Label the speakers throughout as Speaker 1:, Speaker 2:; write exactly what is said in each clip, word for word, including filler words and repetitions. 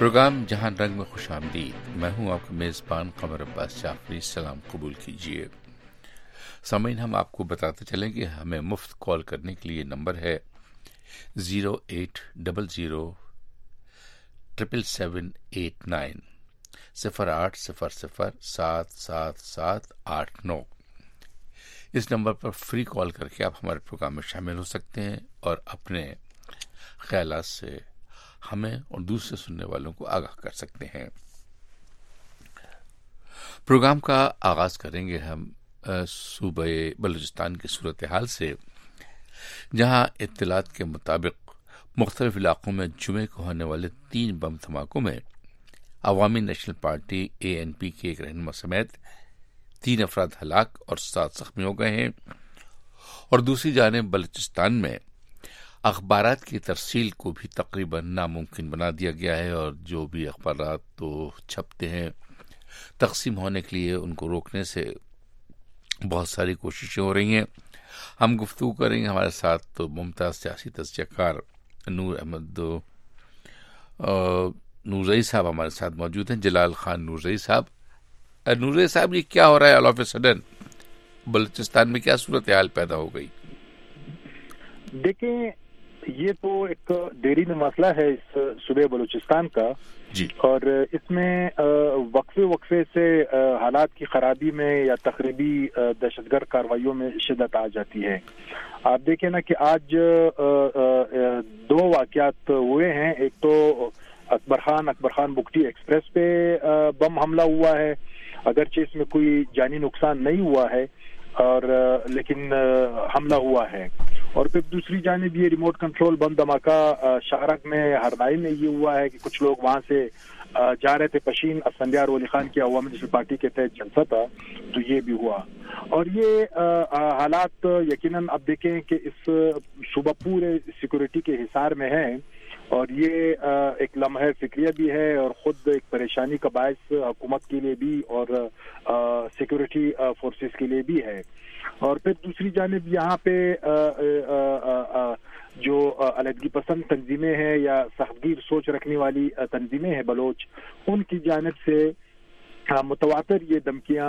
Speaker 1: Programme جہاں رنگ میں خوش آمدید، میں ہوں آپ کا میزبان قمر عباس جعفری. سلام قبول کیجیے. سامعین، ہم آپ کو بتاتے چلیں کہ ہمیں مفت کال کرنے کے لیے نمبر ہے zero eight double zero triple seven eight nine صفر آٹھ صفر صفر سات سات سات آٹھ نو. اس نمبر پر فری کال کر کے آپ ہمارے پروگرام میں شامل ہو سکتے ہیں اور اپنے خیالات سے ہمیں اور دوسرے سننے والوں کو آگاہ کر سکتے ہیں. پروگرام کا آغاز کریں گے ہم صوبہ بلوچستان کی صورتحال سے، جہاں اطلاعات کے مطابق مختلف علاقوں میں جمعے کو ہونے والے تین بم دھماکوں میں Awami National Party A N P کے ایک رہنما سمیت تین افراد ہلاک اور سات زخمی ہو گئے ہیں. اور دوسری جانب بلوچستان میں اخبارات کی ترسیل کو بھی تقریباً ناممکن بنا دیا گیا ہے، اور جو بھی اخبارات تو چھپتے ہیں تقسیم ہونے کے لیے ان کو روکنے سے بہت ساری کوششیں ہو رہی ہیں. ہم گفتگو کریں گے. ہمارے ساتھ تو ممتاز سیاسی تجزیہ کار نور احمد نورزئی صاحب ہمارے ساتھ موجود ہیں. جلال خان نورزئی صاحب. نورزئی صاحب، یہ کیا ہو رہا ہے all of a sudden? Balochistan میں کیا صورتحال پیدا ہو گئی؟
Speaker 2: دیکھیں، یہ تو ایک دیرینہ مسئلہ ہے اس صوبے بلوچستان کا
Speaker 1: جی،
Speaker 2: اور اس میں وقفے وقفے سے حالات کی خرابی میں یا تخریبی دہشت گرد کارروائیوں میں شدت آ جاتی ہے. آپ دیکھیں نا کہ آج دو واقعات ہوئے ہیں. ایک تو اکبر خان اکبر خان بگٹی ایکسپریس پہ بم حملہ ہوا ہے، اگرچہ اس میں کوئی جانی نقصان نہیں ہوا ہے اور لیکن حملہ ہوا ہے. اور پھر دوسری جانب یہ ریموٹ کنٹرول بم دھماکہ شارک میں ہردائی میں یہ ہوا ہے کہ کچھ لوگ وہاں سے جا رہے تھے. پشین اسفندیار ولی خان کی عوامی نیشنل پارٹی کے تحت جلسہ تھا تو یہ بھی ہوا. اور یہ حالات یقیناً اب دیکھیں کہ اس صوبہ پورے سیکورٹی کے حصار میں ہے اور یہ ایک لمحہ فکریہ بھی ہے اور خود ایک پریشانی کا باعث حکومت کے لیے بھی اور سیکورٹی فورسز کے لیے بھی ہے. اور پھر دوسری جانب یہاں پہ جو علیحدگی پسند تنظیمیں ہیں یا سختگیر سوچ رکھنے والی تنظیمیں ہیں بلوچ، ان کی جانب سے متواتر یہ دھمکیاں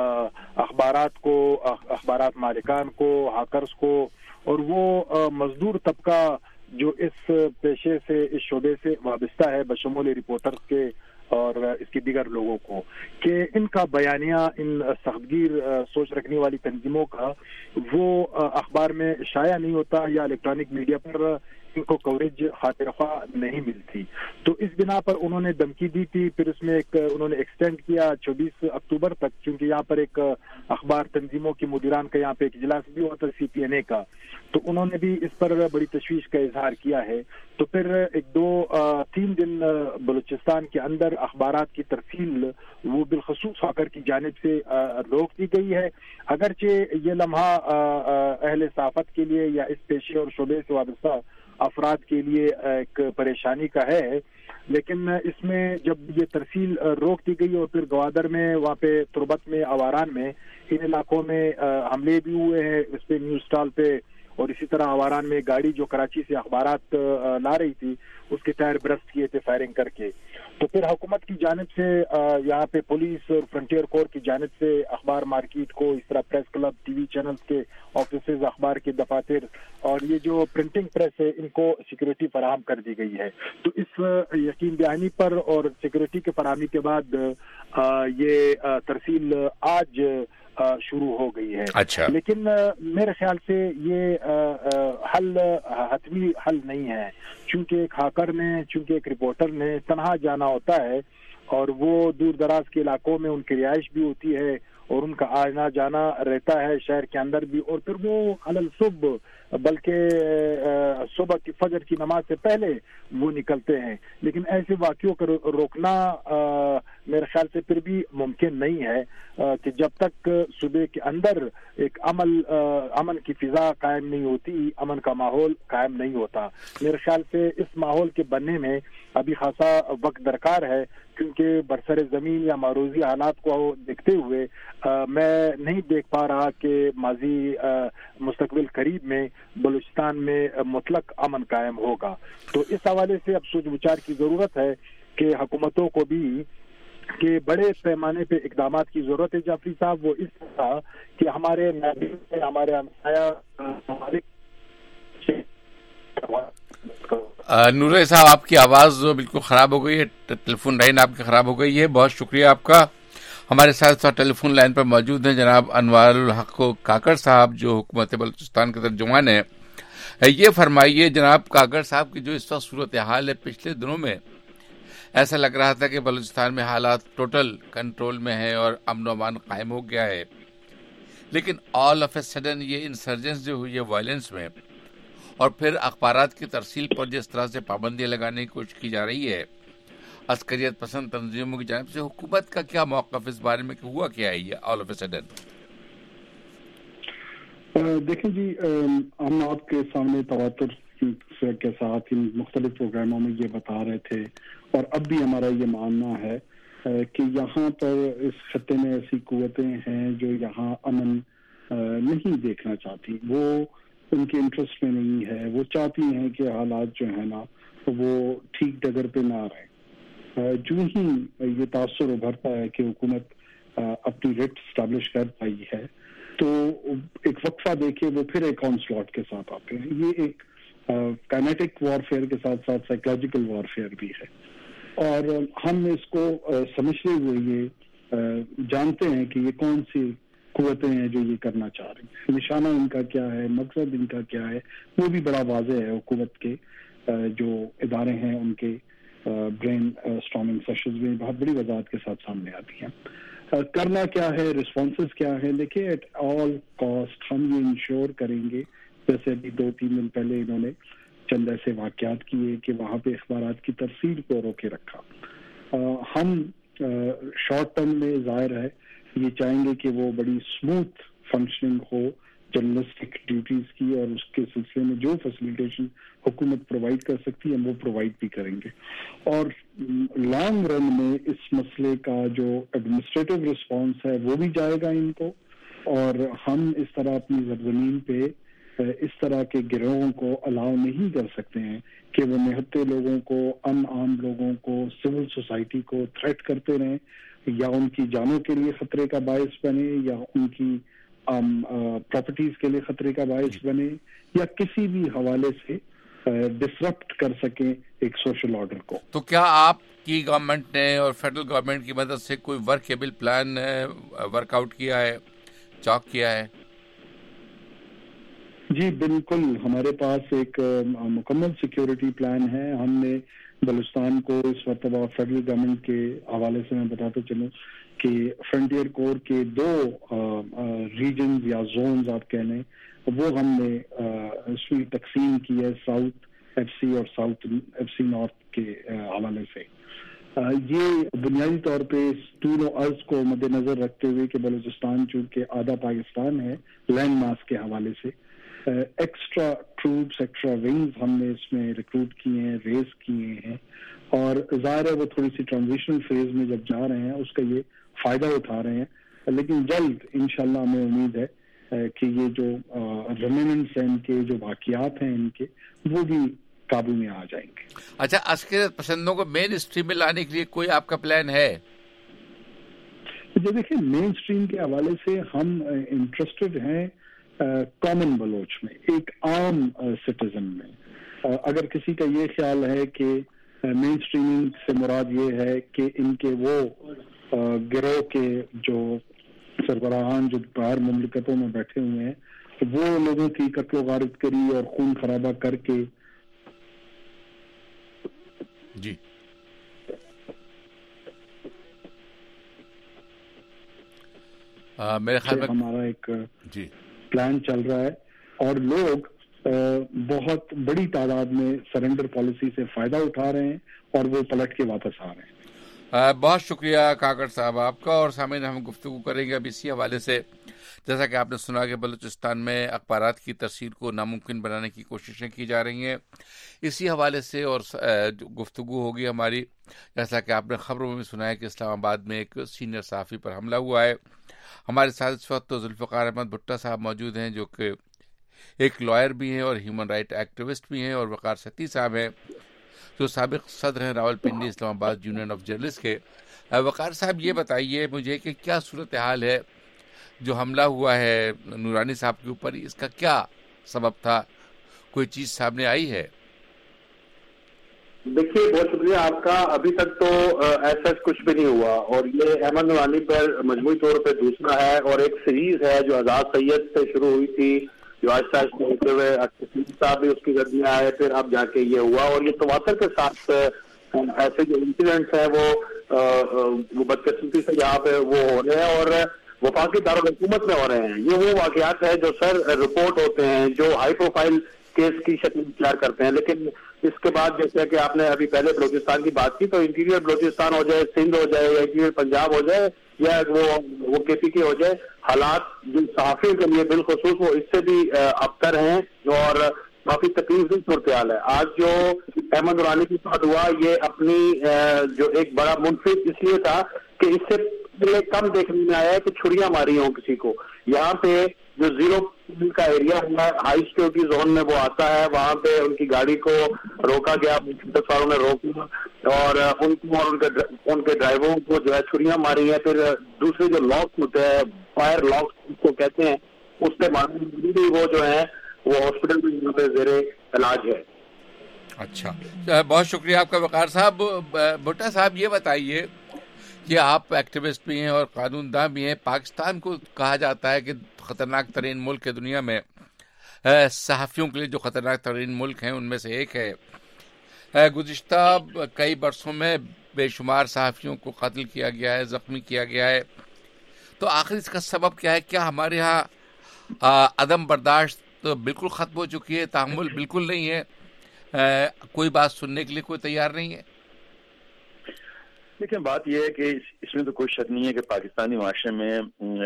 Speaker 2: اخبارات کو، اخبارات مالکان کو، ہاکرز کو اور وہ مزدور طبقہ جو اس پیشے سے، اس شعبے سے وابستہ ہے بشمول رپورٹرز کے اور اس کے دیگر لوگوں کو، کہ ان کا بیانیہ ان سختگیر سوچ رکھنے والی تنظیموں کا وہ اخبار میں شائع نہیں ہوتا یا الیکٹرانک میڈیا پر ان کو کوریج خاطر خواہ نہیں ملتی. تو اس بنا پر انہوں نے دھمکی دی تھی. پھر اس میں ایک انہوں نے ایکسٹینڈ کیا چوبیس اکتوبر تک، چونکہ یہاں پر ایک اخبار تنظیموں کی مدیران کا یہاں پہ ایک اجلاس بھی ہوتا ہے سی پی این اے کا، تو انہوں نے بھی اس پر بڑی تشویش کا اظہار کیا ہے. تو پھر ایک دو تین دن بلوچستان کے اندر اخبارات کی ترسیل وہ بالخصوص ہاکر کی جانب سے روک دی گئی ہے. اگرچہ یہ لمحہ اہل صحافت کے لیے یا اس پیشے اور شعبے سے وابستہ افراد کے لیے ایک پریشانی کا ہے، لیکن اس میں جب یہ ترسیل روک دی گئی اور پھر گوادر میں، وہاں پہ تربت میں، آواران میں، ان علاقوں میں حملے بھی ہوئے ہیں اس پہ نیوز اسٹال پہ، اور اسی طرح آواران میں گاڑی جو کراچی سے اخبارات لا رہی تھی اس کے ٹائر برسٹ کیے تھے فائرنگ کر کے. تو پھر حکومت کی جانب سے یہاں پہ پولیس اور فرنٹیئر کور کی جانب سے اخبار مارکیٹ کو، اس طرح press club, T V channels کے آفیسز، اخبار کے دفاتر اور یہ جو پرنٹنگ پریس ہے ان کو سیکورٹی فراہم کر دی گئی ہے. تو اس یقین دہانی پر اور سیکورٹی کے فراہمی کے بعد یہ ترسیل آج شروع ہو گئی ہے.
Speaker 1: اچھا.
Speaker 2: لیکن میرے خیال سے یہ حل حتمی حل نہیں ہے، چونکہ ایک ہاکر نے، چونکہ ایک رپورٹر نے تنہا جانا ہوتا ہے اور وہ دور دراز کے علاقوں میں ان کی رہائش بھی ہوتی ہے اور ان کا آنا جانا رہتا ہے شہر کے اندر بھی، اور پھر وہ علل صبح بلکہ صبح کی فجر کی نماز سے پہلے وہ نکلتے ہیں. لیکن ایسے واقعوں کو روکنا میرے خیال سے پھر بھی ممکن نہیں ہے کہ جب تک صوبے کے اندر ایک عمل امن کی فضا قائم نہیں ہوتی، امن کا ماحول قائم نہیں ہوتا. میرے خیال سے اس ماحول کے بننے میں ابھی خاصا وقت درکار ہے، کیونکہ برسر زمین یا معروضی حالات کو دیکھتے ہوئے میں نہیں دیکھ پا رہا کہ ماضی مستقبل قریب میں بلوچستان میں مطلق امن قائم ہوگا. تو اس حوالے سے اب سوچ بچار کی ضرورت ہے کہ حکومتوں کو بھی کہ بڑے پیمانے پہ اقدامات کی ضرورت ہے جعفری صاحب، وہ اس طرح کہ ہمارے ناظرین ہمارے ہمسایہ ممالک.
Speaker 1: نورے صاحب آپ کی آواز بالکل خراب ہو گئی ہے، ٹیلی فون لائن آپ کی خراب ہو گئی ہے. بہت شکریہ آپ کا. ہمارے ساتھ ٹیلی فون لائن پر موجود ہیں جناب انوار الحق کاکڑ صاحب جو حکومت بلوچستان کے ترجمان ہیں. یہ فرمائیے جناب کاکڑ صاحب کی جو اس وقت صورتحال ہے، پچھلے دنوں میں ایسا لگ رہا تھا کہ بلوچستان میں حالات ٹوٹل کنٹرول میں ہیں اور امن و امان قائم ہو گیا ہے، لیکن آل آف اے سڈن یہ انسرجنس جو ہوئی ہے وائلنس میں، اور پھر اخبارات کی ترسیل پر جس طرح سے پابندیاں لگانے کی کوشش کی جا رہی ہے عسکریت پسند تنظیموں کی جانب سے، حکومت کا کیا موقف اس بارے میں کہ ہوا کیا ہے یہ آل آف اے سڈن؟
Speaker 3: دیکھیں جی، ہم آپ کے سامنے تواتر کے ساتھ ان مختلف پروگراموں میں یہ بتا رہے تھے، اور اب بھی ہمارا یہ ماننا ہے کہ یہاں پر اس خطے میں ایسی قوتیں ہیں جو یہاں امن نہیں دیکھنا چاہتی، وہ ان کے انٹرسٹ میں نہیں ہے. وہ چاہتی ہیں کہ حالات جو ہیں نا وہ ٹھیک ڈگر پہ نہ رہیں. جو ہی یہ تاثر ابھرتا ہے کہ حکومت اپنی ریٹ اسٹیبلش کر پائی ہے تو ایک وقفہ دیکھے وہ پھر ایک آن سلاٹ کے ساتھ آتے ہیں. یہ ایک کائنیٹک وارفیئر کے ساتھ ساتھ سائیکولوجیکل وارفیئر بھی ہے، اور ہم اس کو سمجھتے ہوئے یہ جانتے ہیں کہ یہ کون سی قوتیں ہیں جو یہ کرنا چاہ رہی ہیں. نشانہ ان کا کیا ہے، مقصد ان کا کیا ہے، وہ بھی بڑا واضح ہے. حکومت کے جو ادارے ہیں ان کے برین اسٹارمنگ سیشنز میں بہت بڑی وضاحت کے ساتھ سامنے آتی ہیں. کرنا کیا ہے، رسپانسز کیا ہے. دیکھیے ایٹ آل کاسٹ ہم یہ انشور کریں گے، جیسے ابھی دو تین دن پہلے انہوں نے چند ایسے واقعات کیے کہ وہاں پہ اخبارات کی ترسیل کو روکے رکھا. ہم شارٹ ٹرم میں ظاہر ہے یہ چاہیں گے کہ وہ بڑی اسموتھ فنکشننگ ہو جرنلسٹک ڈیوٹیز کی، اور اس کے سلسلے میں جو فیسیلیٹیشن حکومت پرووائڈ کر سکتی ہے ہم وہ پرووائڈ بھی کریں گے. اور لانگ رن میں اس مسئلے کا جو ایڈمنسٹریٹو رسپانس ہے وہ بھی جائے گا ان کو، اور ہم اس طرح اپنی سرزمین پہ اس طرح کے گروہوں کو الاؤ نہیں کر سکتے ہیں کہ وہ نہتے لوگوں کو، ان عام لوگوں کو، سول سوسائٹی کو تھریٹ کرتے رہیں، یا ان کی جانوں کے لیے خطرے کا باعث بنے، یا ان کی پراپرٹیز کے لیے خطرے کا باعث بنے، یا کسی بھی حوالے سے ڈسرپٹ کر سکیں ایک سوشل آرڈر کو.
Speaker 1: تو کیا آپ کی گورنمنٹ نے اور فیڈرل گورنمنٹ کی مدد سے کوئی ورکیبل پلان ورک آؤٹ کیا ہے، چاک کیا ہے؟
Speaker 3: جی بالکل، ہمارے پاس ایک مکمل سیکیورٹی پلان ہے. ہم نے بلوچستان کو اس مرتبہ فیڈرل گورنمنٹ کے حوالے سے میں بتاتے چلوں کہ فرنٹیئر کور کے دو ریجنز یا زونز آپ کہہ لیں وہ ہم نے اس میں تقسیم کی ہے، ساؤتھ ایف سی اور ساؤتھ ایف سی نارتھ کے حوالے سے. یہ بنیادی طور پہ دونوں عرض کو مد نظر رکھتے ہوئے کہ بلوچستان چونکہ آدھا پاکستان ہے لینڈ ماس کے حوالے سے، ایکسٹرا ٹروپس، ایکسٹرا ونگز ہم نے اس میں ریکروٹ کیے ہیں، ریز کیے ہیں، اور ظاہر ہے وہ تھوڑی سی ٹرانزیشنل فیز میں جب جا رہے ہیں اس کا یہ فائدہ اٹھا رہے ہیں. لیکن جلد انشاءاللہ ہمیں امید ہے کہ یہ جو ریمیننٹس ہیں ان کے، جو باقیات ہیں ان کے، وہ بھی قابو میں آ جائیں گے.
Speaker 1: اچھا، عسکریت پسندوں کو مین اسٹریم میں لانے کے لیے کوئی آپ کا پلان ہے؟
Speaker 3: جو دیکھیں مین اسٹریم کے حوالے سے ہم انٹرسٹڈ ہیں کامن بلوچ میں، ایک عام سٹیزن میں. اگر کسی کا یہ خیال ہے کہ مین اسٹریمنگ سے مراد یہ ہے کہ ان کے وہ گروہ کے جو سربراہان جو باہر مملکتوں میں بیٹھے ہوئے ہیں وہ لوگوں کی قتل و غارت کری اور خون خرابہ کر کے
Speaker 1: جی میرے خیال میں
Speaker 3: ہمارا ایک
Speaker 1: جی
Speaker 3: پلان چل رہا ہے، اور لوگ بہت بڑی تعداد میں سرنڈر پالیسی سے فائدہ اٹھا رہے ہیں اور وہ پلٹ کے واپس آ رہے ہیں.
Speaker 1: بہت شکریہ کاکڑ صاحب آپ کا. اور سامعین ہم گفتگو کریں گے اب اسی حوالے سے، جیسا کہ آپ نے سنا کہ بلوچستان میں اخبارات کی ترسیل کو ناممکن بنانے کی کوششیں کی جا رہی ہیں. اسی حوالے سے اور گفتگو ہوگی ہماری، جیسا کہ آپ نے خبروں میں بھی سنا ہے کہ اسلام آباد میں ایک سینئر صحافی پر حملہ ہوا ہے. ہمارے ساتھ اس وقت تو ذوالفقار احمد بھٹا صاحب موجود ہیں جو کہ ایک لائر بھی ہیں اور ہیومن رائٹ ایکٹیوسٹ بھی ہیں، اور وقار ستی صاحب ہیں جو سابق صدر ہیں راولپنڈی اسلام آباد یونین آف جرنلسٹ کے. وقار صاحب یہ بتائیے مجھے کہ کیا صورتحال ہے جو حملہ ہوا ہے نورانی صاحب کے اوپر, اس کا کیا سبب تھا, کوئی چیز سامنے آئی ہے؟
Speaker 4: دیکھیے بہت شکریہ آپ کا. ابھی تک تو ایسا کچھ بھی نہیں ہوا, اور یہ احمد نورانی پر مجموعی طور پہ دوسرا ہے, اور ایک سیریز ہے جو آزاد سید سے شروع ہوئی تھی, جو آہستہ آہستہ ہوتے ہوئے صاحب بھی اس کی گرد میں آئے, پھر اب جا کے یہ ہوا, اور یہ تواتر کے ساتھ ایسے جو انسیڈنٹس ہیں وہ وہ بدقسمتی سے یہاں پہ وہ ہو رہے ہیں, اور وفاقی دارالحکومت میں ہو رہے ہیں. یہ وہ واقعات ہیں جو سر رپورٹ ہوتے ہیں, جو ہائی پروفائل کیس کی شکل اختیار کرتے ہیں, لیکن اس کے بعد جیسے کہ آپ نے ابھی پہلے بلوچستان کی بات کی, تو انٹیریئر بلوچستان ہو جائے, سندھ ہو جائے, یا انٹیریئر پنجاب ہو جائے, یا وہ وہ کے پی کے ہو جائے, حالات جو صحافیوں کے لیے بالخصوص وہ اس سے بھی ابتر ہیں, اور کافی تکلیف دہ صورتحال ہے. آج جو احمد نورانی کے ساتھ ہوا یہ اپنی جو ایک بڑا منفرد اس لیے تھا کہ اس سے پہلے کم دیکھنے میں آیا ہے کہ چھریاں ماری ہوں کسی کو. یہاں پہ جو زیرو کا ایریا ہے, ہائی سیکورٹی زون میں وہ آتا ہے, وہاں پہ ان کی گاڑی کو روکا گیا, والوں نے روکا, اور ان کو اور ان کے ڈرائیوروں کو جو ہے چھریاں ماری ہیں. پھر دوسرے جو لاکس ہوتے ہیں, فائر لاکس کو کہتے ہیں, اس سے ماری وہ جو ہے وہ ہاسپٹل میں یہاں پہ زیر علاج ہے.
Speaker 1: اچھا, بہت شکریہ آپ کا وقار صاحب. بھٹا صاحب یہ بتائیے کہ آپ ایکٹیوسٹ بھی ہیں اور قانون داں بھی ہیں. پاکستان کو کہا جاتا ہے کہ خطرناک ترین ملک ہے دنیا میں, صحافیوں کے لیے جو خطرناک ترین ملک ہیں ان میں سے ایک ہے. گزشتہ کئی برسوں میں بے شمار صحافیوں کو قتل کیا گیا ہے, زخمی کیا گیا ہے. تو آخر اس کا سبب کیا ہے؟ کیا ہمارے ہاں عدم برداشت بالکل ختم ہو چکی ہے, تحمل بالکل نہیں ہے, کوئی بات سننے کے لیے کوئی تیار نہیں ہے؟
Speaker 5: لیکن بات یہ ہے کہ اس میں تو کوئی شک نہیں ہے کہ پاکستانی معاشرے میں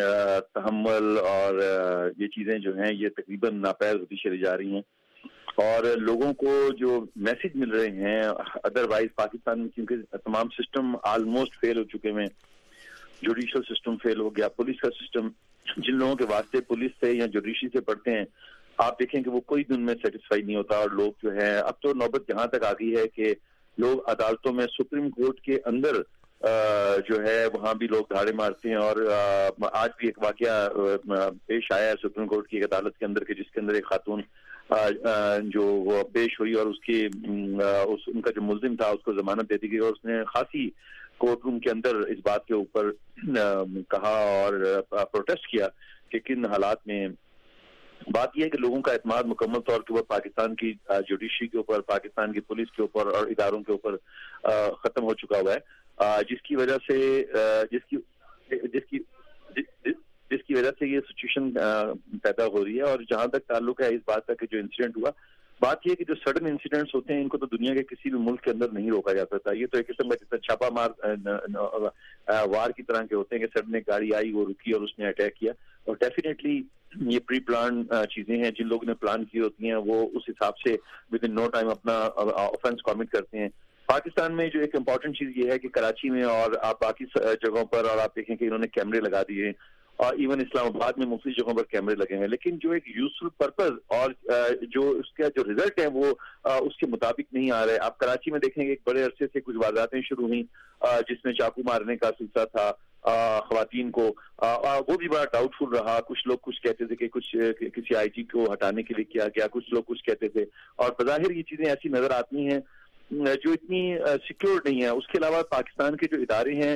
Speaker 5: تحمل اور یہ چیزیں جو ہیں یہ تقریباً ناپید ہوتی چلی جا رہی ہیں, اور لوگوں کو جو میسج مل رہے ہیں ادروائز پاکستان میں, کیونکہ تمام سسٹم آلموسٹ فیل ہو چکے ہیں. جوڈیشل سسٹم فیل ہو گیا, پولیس کا سسٹم, جن لوگوں کے واسطے پولیس سے یا جوڈیشری سے پڑھتے ہیں آپ دیکھیں کہ وہ کوئی دن میں سیٹسفائی نہیں ہوتا, اور لوگ جو ہیں اب تو نوبت جہاں تک آ گئی ہے کہ لوگ عدالتوں میں سپریم کورٹ کے اندر جو ہے وہاں بھی لوگ دھاڑے مارتے ہیں. اور آج بھی ایک واقعہ پیش آیا ہے سپریم کورٹ کی ایک عدالت کے اندر کہ جس کے اندر ایک خاتون جو پیش ہوئی, اور اس کی ان کا جو ملزم تھا اس کو ضمانت دے دی گئی, اور اس نے خاصی کورٹ روم کے اندر اس بات کے اوپر کہا اور پروٹیسٹ کیا کہ کن حالات میں. بات یہ ہے کہ لوگوں کا اعتماد مکمل طور کے اوپر پاکستان کی جوڈیشری کے اوپر, پاکستان کی پولیس کے اوپر اور اداروں کے اوپر ختم ہو چکا ہوا ہے, جس کی وجہ سے جس کی جس کی جس کی وجہ سے یہ سچویشن پیدا ہو رہی ہے. اور جہاں تک تعلق ہے اس بات کا کہ جو انسیڈنٹ ہوا, بات یہ ہے کہ جو سڈن انسیڈنٹس ہوتے ہیں ان کو تو دنیا کے کسی بھی ملک کے اندر نہیں روکا جا سکتا. یہ تو ایک قسم کا جتنا چھاپا مار وار کی طرح کے ہوتے ہیں کہ سڈن ایک گاڑی آئی, وہ رکی اور اس نے اٹیک کیا, اور ڈیفینیٹلی یہ پری پلان چیزیں ہیں. جن لوگوں نے پلان کی ہوتی ہیں وہ اس حساب سے ود ان نو ٹائم اپنا آفینس کمٹ کرتے ہیں. پاکستان میں جو ایک امپورٹنٹ چیز یہ ہے کہ کراچی میں اور آپ باقی جگہوں پر, اور آپ دیکھیں کہ انہوں نے کیمرے لگا دیے ہیں, اور ایون اسلام آباد میں مختلف جگہوں پر کیمرے لگے ہیں, لیکن جو ایک یوزفل پرپز اور جو اس کا جو ریزلٹ ہے وہ اس کے مطابق نہیں آ رہے. آپ کراچی میں دیکھیں گے ایک بڑے عرصے سے کچھ وارداتیں شروع ہوئیں جس میں چاقو مارنے کا سلسلہ تھا خواتین کو, وہ بھی بڑا ڈاؤٹ فل رہا. کچھ لوگ کچھ کہتے تھے کہ کچھ کسی آئی جی کو ہٹانے کے لیے کیا گیا, کچھ لوگ کچھ کہتے تھے, اور بظاہر یہ چیزیں ایسی نظر آتی ہیں جو اتنی سیکیور نہیں ہے. اس کے علاوہ پاکستان کے جو ادارے ہیں,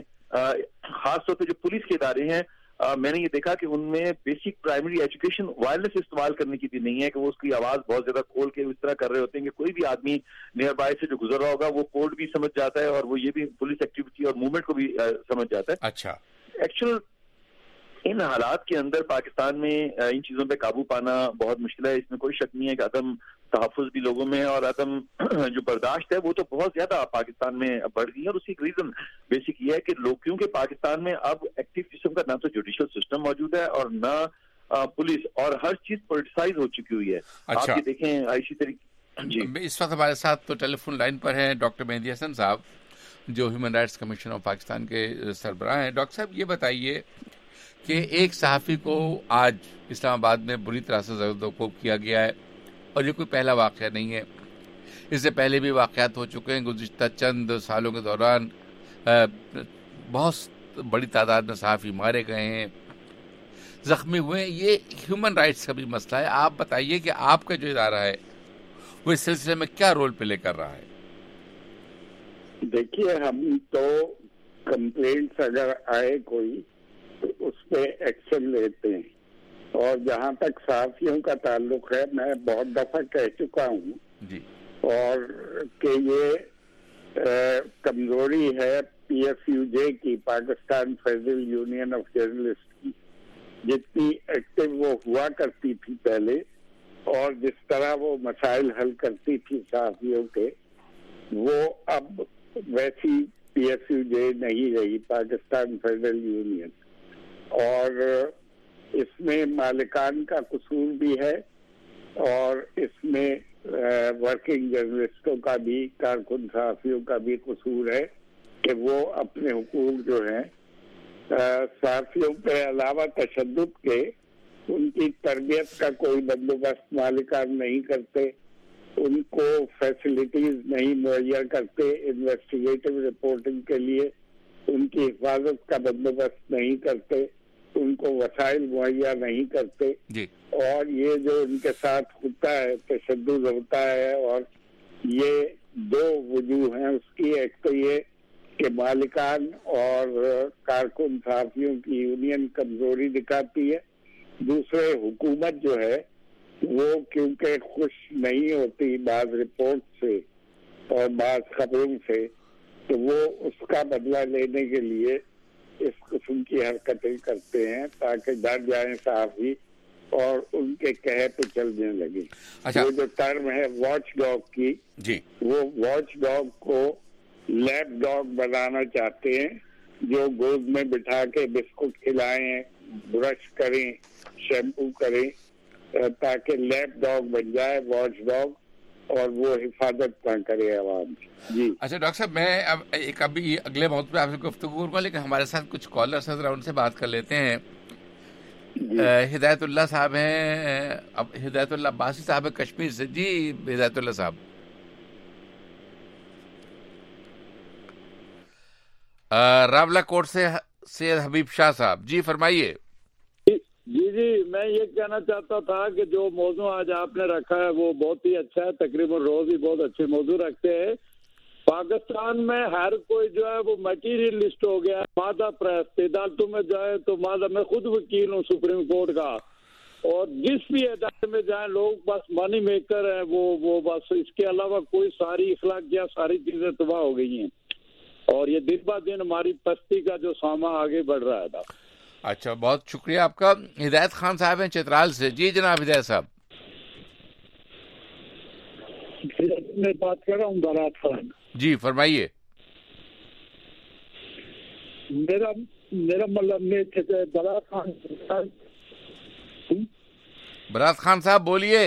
Speaker 5: خاص طور پہ جو پولیس کے ادارے ہیں, میں نے یہ دیکھا کہ ان میں بیسک پرائمری ایجوکیشن وائرلیس استعمال کرنے کی بھی نہیں ہے, کہ وہ اس کی آواز بہت زیادہ کھول کے اس طرح کر رہے ہوتے ہیں کہ کوئی بھی آدمی نیئر بائی سے جو گزر رہا ہوگا وہ کوڈ بھی سمجھ جاتا ہے, اور وہ یہ بھی پولیس ایکٹیویٹی اور موومنٹ کو بھی سمجھ جاتا ہے.
Speaker 1: اچھا,
Speaker 5: ایکچوئل ان حالات کے اندر پاکستان میں ان چیزوں پہ قابو پانا بہت مشکل ہے. اس میں کوئی شک نہیں ہے کہ عدم تحفظ بھی لوگوں میں اور عدم جو برداشت ہے وہ تو بہت زیادہ پاکستان میں بڑھ گئی ہے. اور اسی ایک ریزن بیسک یہ ہے کہ لوگ, کیونکہ پاکستان میں اب ایکٹیو قسم کا نہ تو جوڈیشل سسٹم موجود ہے اور نہ پولیس, اور ہر چیز پولیٹیسائز ہو چکی ہوئی ہے. آپ یہ دیکھیں اسی طریقے. جی,
Speaker 1: اس وقت ہمارے ساتھ تو ٹیلی فون لائن پر ہیں ڈاکٹر مہدی حسن صاحب جو Human Rights Commission of Pakistan کے سربراہ ہیں. ڈاکٹر صاحب یہ بتائیے کہ ایک صحافی کو آج اسلام آباد میں بری طرح سے زد و کوب کیا گیا ہے, اور یہ کوئی پہلا واقعہ نہیں ہے. اس سے پہلے بھی واقعات ہو چکے ہیں گزشتہ چند سالوں کے دوران، بہت بڑی تعداد میں صحافی مارے گئے ہیں، زخمی ہوئے ہیں. یہ ہیومن رائٹس کا بھی مسئلہ ہے. آپ بتائیے کہ آپ کا جو ادارہ ہے وہ اس سلسلے میں کیا رول پلے کر رہا ہے؟
Speaker 6: دیکھیے، ہم تو کمپلینٹس اگر آئے کوئی تو اس پہ ایکشن لیتے ہیں، اور جہاں تک صحافیوں کا تعلق ہے، میں بہت دفعہ کہہ چکا ہوں
Speaker 1: جی
Speaker 6: اور کہ یہ کمزوری ہے پی ایف یو جے کی، Pakistan Federal Union of Journalist کی. جتنی ایکٹیو وہ ہوا کرتی تھی پہلے اور جس طرح وہ مسائل حل کرتی تھی صحافیوں کے، وہ اب ویسی پی ایف یو جے نہیں رہی، پاکستان فیڈرل یونین. اور اس میں مالکان کا قصور بھی ہے اور اس میں ورکنگ جرنلسٹوں کا بھی، کارکن صحافیوں کا بھی قصور ہے کہ وہ اپنے حقوق جو ہیں صحافیوں پہ علاوہ تشدد کے، ان کی تربیت کا کوئی بندوبست مالکان نہیں کرتے، ان کو فیسلٹیز نہیں مہیا کرتے انویسٹیگیٹو رپورٹنگ کے لیے، ان کی حفاظت کا بندوبست نہیں کرتے، ان کو وسائل مہیا نہیں کرتے
Speaker 1: جی.
Speaker 6: اور یہ جو ان کے ساتھ ہوتا ہے، تشدد ہوتا ہے، اور یہ دو وجوہ ہیں اس کی. ایک تو یہ کہ مالکان اور کارکن صحافیوں کی یونین کمزوری دکھاتی ہے، دوسرے حکومت جو ہے وہ کیونکہ خوش نہیں ہوتی بعض رپورٹ سے اور بعض خبروں سے، تو وہ اس کا بدلہ لینے کے لیے اس قسم کی حرکتیں کرتے ہیں تاکہ ڈر جائیں صحافی اور ان کے کہے پہ چلنے لگے.
Speaker 1: اچھا.
Speaker 6: وہ جو ٹرم ہے واچ ڈاگ کی،
Speaker 1: جی
Speaker 6: وہ واچ ڈاگ کو لیب ڈاگ بنانا چاہتے ہیں، جو گود میں بٹھا کے بسکٹ کھلائیں، برش کریں، شیمپو کریں، تاکہ لیب ڈاگ بن جائے واچ ڈاگ، اور وہ حفاظت نہ کرے عوام. جی
Speaker 1: اچھا ڈاکٹر صاحب، میں اب ایک ابھی اگلے موضوع پہ آپ سے گفتگو کروں گا، لیکن ہمارے ساتھ کچھ کالرس ہیں، ذرا ان سے بات کر لیتے ہیں. ہدایت اللہ صاحب ہیں، اب ہدایت اللہ باسی صاحب ہے کشمیر سے. جی ہدایت اللہ صاحب. راولہ کوٹ سے سید حبیب شاہ صاحب، جی فرمائیے.
Speaker 7: جی جی میں یہ کہنا چاہتا تھا کہ جو موضوع آج آپ نے رکھا ہے وہ بہت ہی اچھا ہے. تقریباً روز ہی بہت اچھے موضوع رکھتے ہیں. پاکستان میں ہر کوئی جو ہے وہ مٹیریلسٹ ہو گیا. مادہ پریس عدالتوں میں جائے تو مادہ، میں خود وکیل ہوں سپریم کورٹ کا، اور جس بھی ادارے میں جائیں لوگ بس منی میکر ہیں، وہ وہ بس اس کے علاوہ کوئی ساری اخلاق یا ساری چیزیں تباہ ہو گئی ہیں، اور یہ دن بہ دن ہماری پستی کا جو سامان آگے بڑھ رہا ہے.
Speaker 1: اچھا، بہت شکریہ آپ کا. ہدایت خان صاحب ہیں چترال سے. جی جناب ہدایت صاحب.
Speaker 3: میں بات کر رہا ہوں برات خان.
Speaker 1: جی فرمائیے.
Speaker 3: میرا میرا مطلب میں برات خان
Speaker 1: برات خان صاحب بولیے.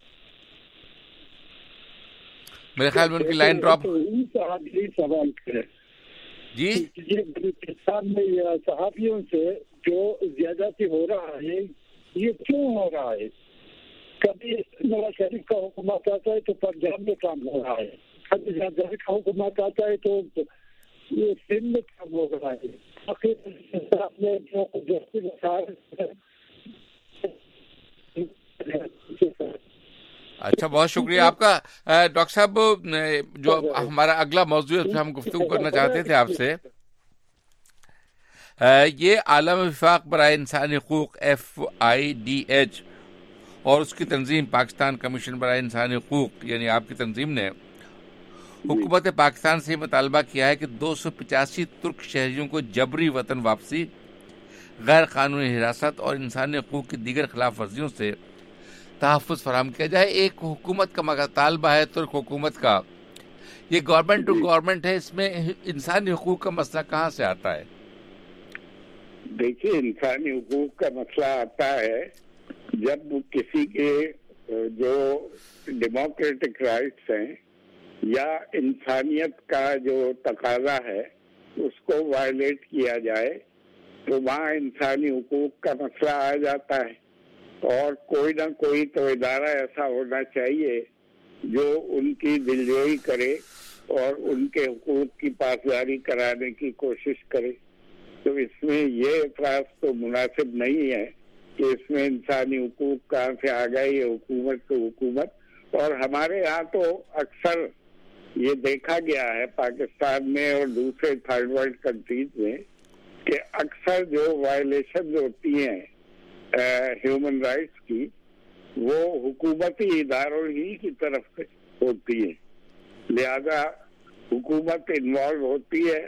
Speaker 1: میرے خیال میں ان کی لائن ڈراپ.
Speaker 3: سوال کرے
Speaker 1: جی
Speaker 3: پاکستان میں صحافیوں سے جو زیادتی ہو رہا ہے یہ کیوں ہو رہا ہے؟ کبھی نواز شریف کا حکومت آتا ہے تو پنجاب میں کام ہو رہا ہے، کبھی زرداری کا حکومت آتا ہے تو یہ سندھ میں کام ہو رہا ہے.
Speaker 1: اچھا، بہت شکریہ آپ کا. ڈاکٹر صاحب، جو ہمارا اگلا موضوع ہے اس پہ ہم گفتگو کرنا چاہتے تھے آپ سے، یہ عالم وفاق برائے انسانی حقوق ایف آئی ڈی ایچ اور اس کی تنظیم پاکستان کمیشن برائے انسانی حقوق یعنی آپ کی تنظیم نے حکومت پاکستان سے مطالبہ کیا ہے کہ دو سو پچاسی ترک شہریوں کو جبری وطن واپسی، غیر قانونی حراست اور انسانی حقوق کی دیگر خلاف ورزیوں سے تحفظ فراہم کیا جائے. ایک حکومت کا مطالبہ ہے ترک حکومت کا، یہ گورنمنٹ ٹو گورنمنٹ ہے، اس میں انسانی حقوق کا مسئلہ کہاں سے آتا ہے؟
Speaker 6: دیکھیے، انسانی حقوق کا مسئلہ آتا ہے جب کسی کے جو ڈیموکریٹک رائٹس ہیں یا انسانیت کا جو تقاضا ہے اس کو وائلیٹ کیا جائے تو وہاں انسانی حقوق کا مسئلہ آ جاتا ہے. اور کوئی نہ کوئی تو ادارہ ایسا ہونا چاہیے جو ان کی دلجوئی کرے اور ان کے حقوق کی پاسداری کرانے کی کوشش کرے. تو اس میں یہ افراز تو مناسب نہیں ہے کہ اس میں انسانی حقوق کہاں سے آ گئے. یہ حکومت تو حکومت. اور ہمارے یہاں تو اکثر یہ دیکھا گیا ہے پاکستان میں اور دوسرے تھرڈ ورلڈ کنٹریز میں کہ اکثر جو وائلیشن ہوتی ہیں ہیومن رائٹس کی وہ حکومتی اداروں ہی کی طرف سے ہوتی ہے. لہذا حکومت انوالو ہوتی ہے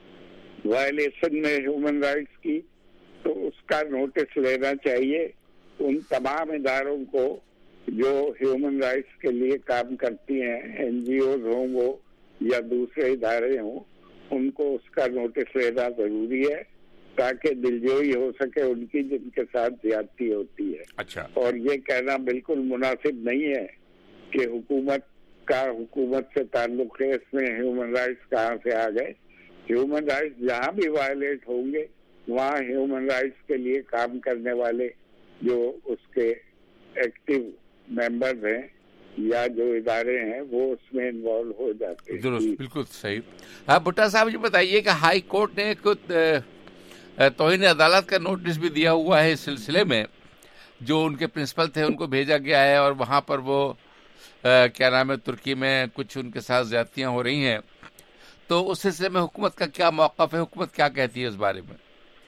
Speaker 6: وائلیشن میں ہیومن رائٹس کی تو اس کا نوٹس لینا چاہیے ان تمام اداروں کو جو ہیومن رائٹس کے لیے کام کرتی ہیں, این جی اوز ہوں وہ یا دوسرے ادارے ہوں, ان کو اس کا نوٹس لینا ضروری ہے تاکہ دلجوئی ہو سکے ان کی جن کے ساتھ زیادتی ہوتی ہے.
Speaker 1: اچھا. اور
Speaker 6: یہ کہنا بالکل مناسب نہیں ہے کہ حکومت کا حکومت سے تعلق ہے, اس میں ہیومن رائٹس کہاں سے آ گئے. ہیومن رائٹس جہاں بھی وائلیٹ ہوں گے وہاں ہیومن رائٹس کے لیے کام کرنے والے جو اس کے ایکٹیو ممبرز ہیں یا جو ادارے ہیں وہ اس میں انوالو ہو جاتے ہیں.
Speaker 1: درست, بالکل صحیح. ہاں بھٹا صاحب یہ بتائیے کہ ہائی کورٹ نے خود توہین عدالت کا نوٹس بھی دیا ہوا ہے اس سلسلے میں, جو ان کے پرنسپل تھے ان کو بھیجا گیا ہے اور وہاں پر وہ کیا نام ہے ترکی میں کچھ ان کے ساتھ زیادتیاں ہو رہی ہیں. تو اس سلسلے میں حکومت کا کیا موقف ہے, حکومت کیا کہتی ہے اس بارے میں؟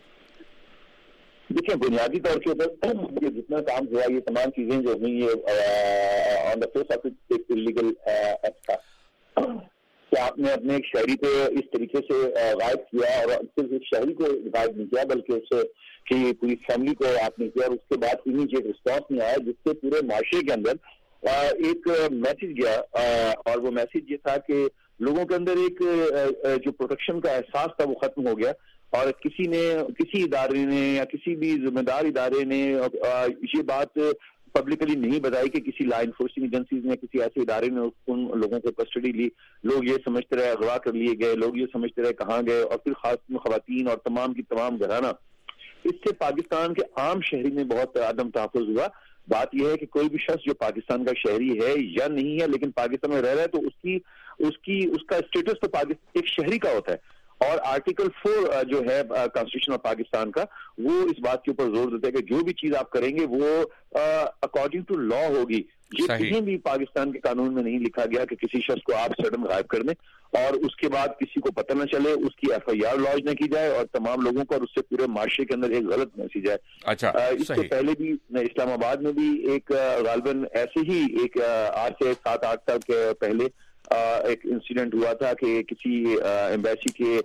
Speaker 5: دیکھیں بنیادی طور کے اوپر یہ جتنا کام ہوا یہ تمام چیزیں جو ہوئی یہ on the face of it legal act تھا کہ آپ نے اپنے ایک شہری کو اس طریقے سے غائب کیا اور صرف ایک شہری کو غائب نہیں کیا بلکہ اس سے کہ پوری فیملی کو آپ نے کیا اور اس کے بعد امیڈیٹ رسپانس نہیں آیا جس سے پورے معاشرے کے اندر ایک میسج گیا اور وہ میسج یہ تھا کہ لوگوں کے اندر ایک جو پروٹیکشن کا احساس تھا وہ ختم ہو گیا اور کسی نے کسی ادارے نے یا کسی بھی ذمہ دار ادارے نے یہ بات پبلکلی نہیں بتائی کہ کسی لا انفورسنگ ایجنسیز نے کسی ایسے ادارے نے ان لوگوں کو کسٹڈی لی. لوگ یہ سمجھتے رہے اغوا کر لیے گئے, لوگ یہ سمجھتے رہے کہاں گئے اور پھر خاص خواتین اور تمام کی تمام گھرانہ. اس سے پاکستان کے عام شہری میں بہت عدم تحفظ ہوا. بات یہ ہے کہ کوئی بھی شخص جو پاکستان کا شہری ہے یا نہیں ہے لیکن پاکستان میں رہ رہا ہے تو اس کی اس کی اس کا اسٹیٹس تو ایک شہری کا ہوتا ہے. اور آرٹیکل فور جو ہے کانسٹیٹیوشن آف پاکستان کا وہ اس بات کے اوپر زور دیتا ہے کہ جو بھی چیز آپ کریں گے وہ اکارڈنگ ٹو لا ہوگی. یہ کہیں بھی پاکستان کے قانون میں نہیں لکھا گیا کہ کسی شخص کو آپ سڈن غائب کر دیں اور اس کے بعد کسی کو پتہ نہ چلے, اس کی ایف آئی آر لانچ نہ کی جائے اور تمام لوگوں کو اور اس سے پورے معاشرے کے اندر ایک غلط میسج ہے.
Speaker 1: اچھا,
Speaker 5: اس سے پہلے بھی اسلام آباد میں بھی ایک غالباً ایسے ہی ایک آج سے سات آٹھ سال کے پہلے ایک انسیڈنٹ ہوا تھا کہ کسی ایمبیسی کے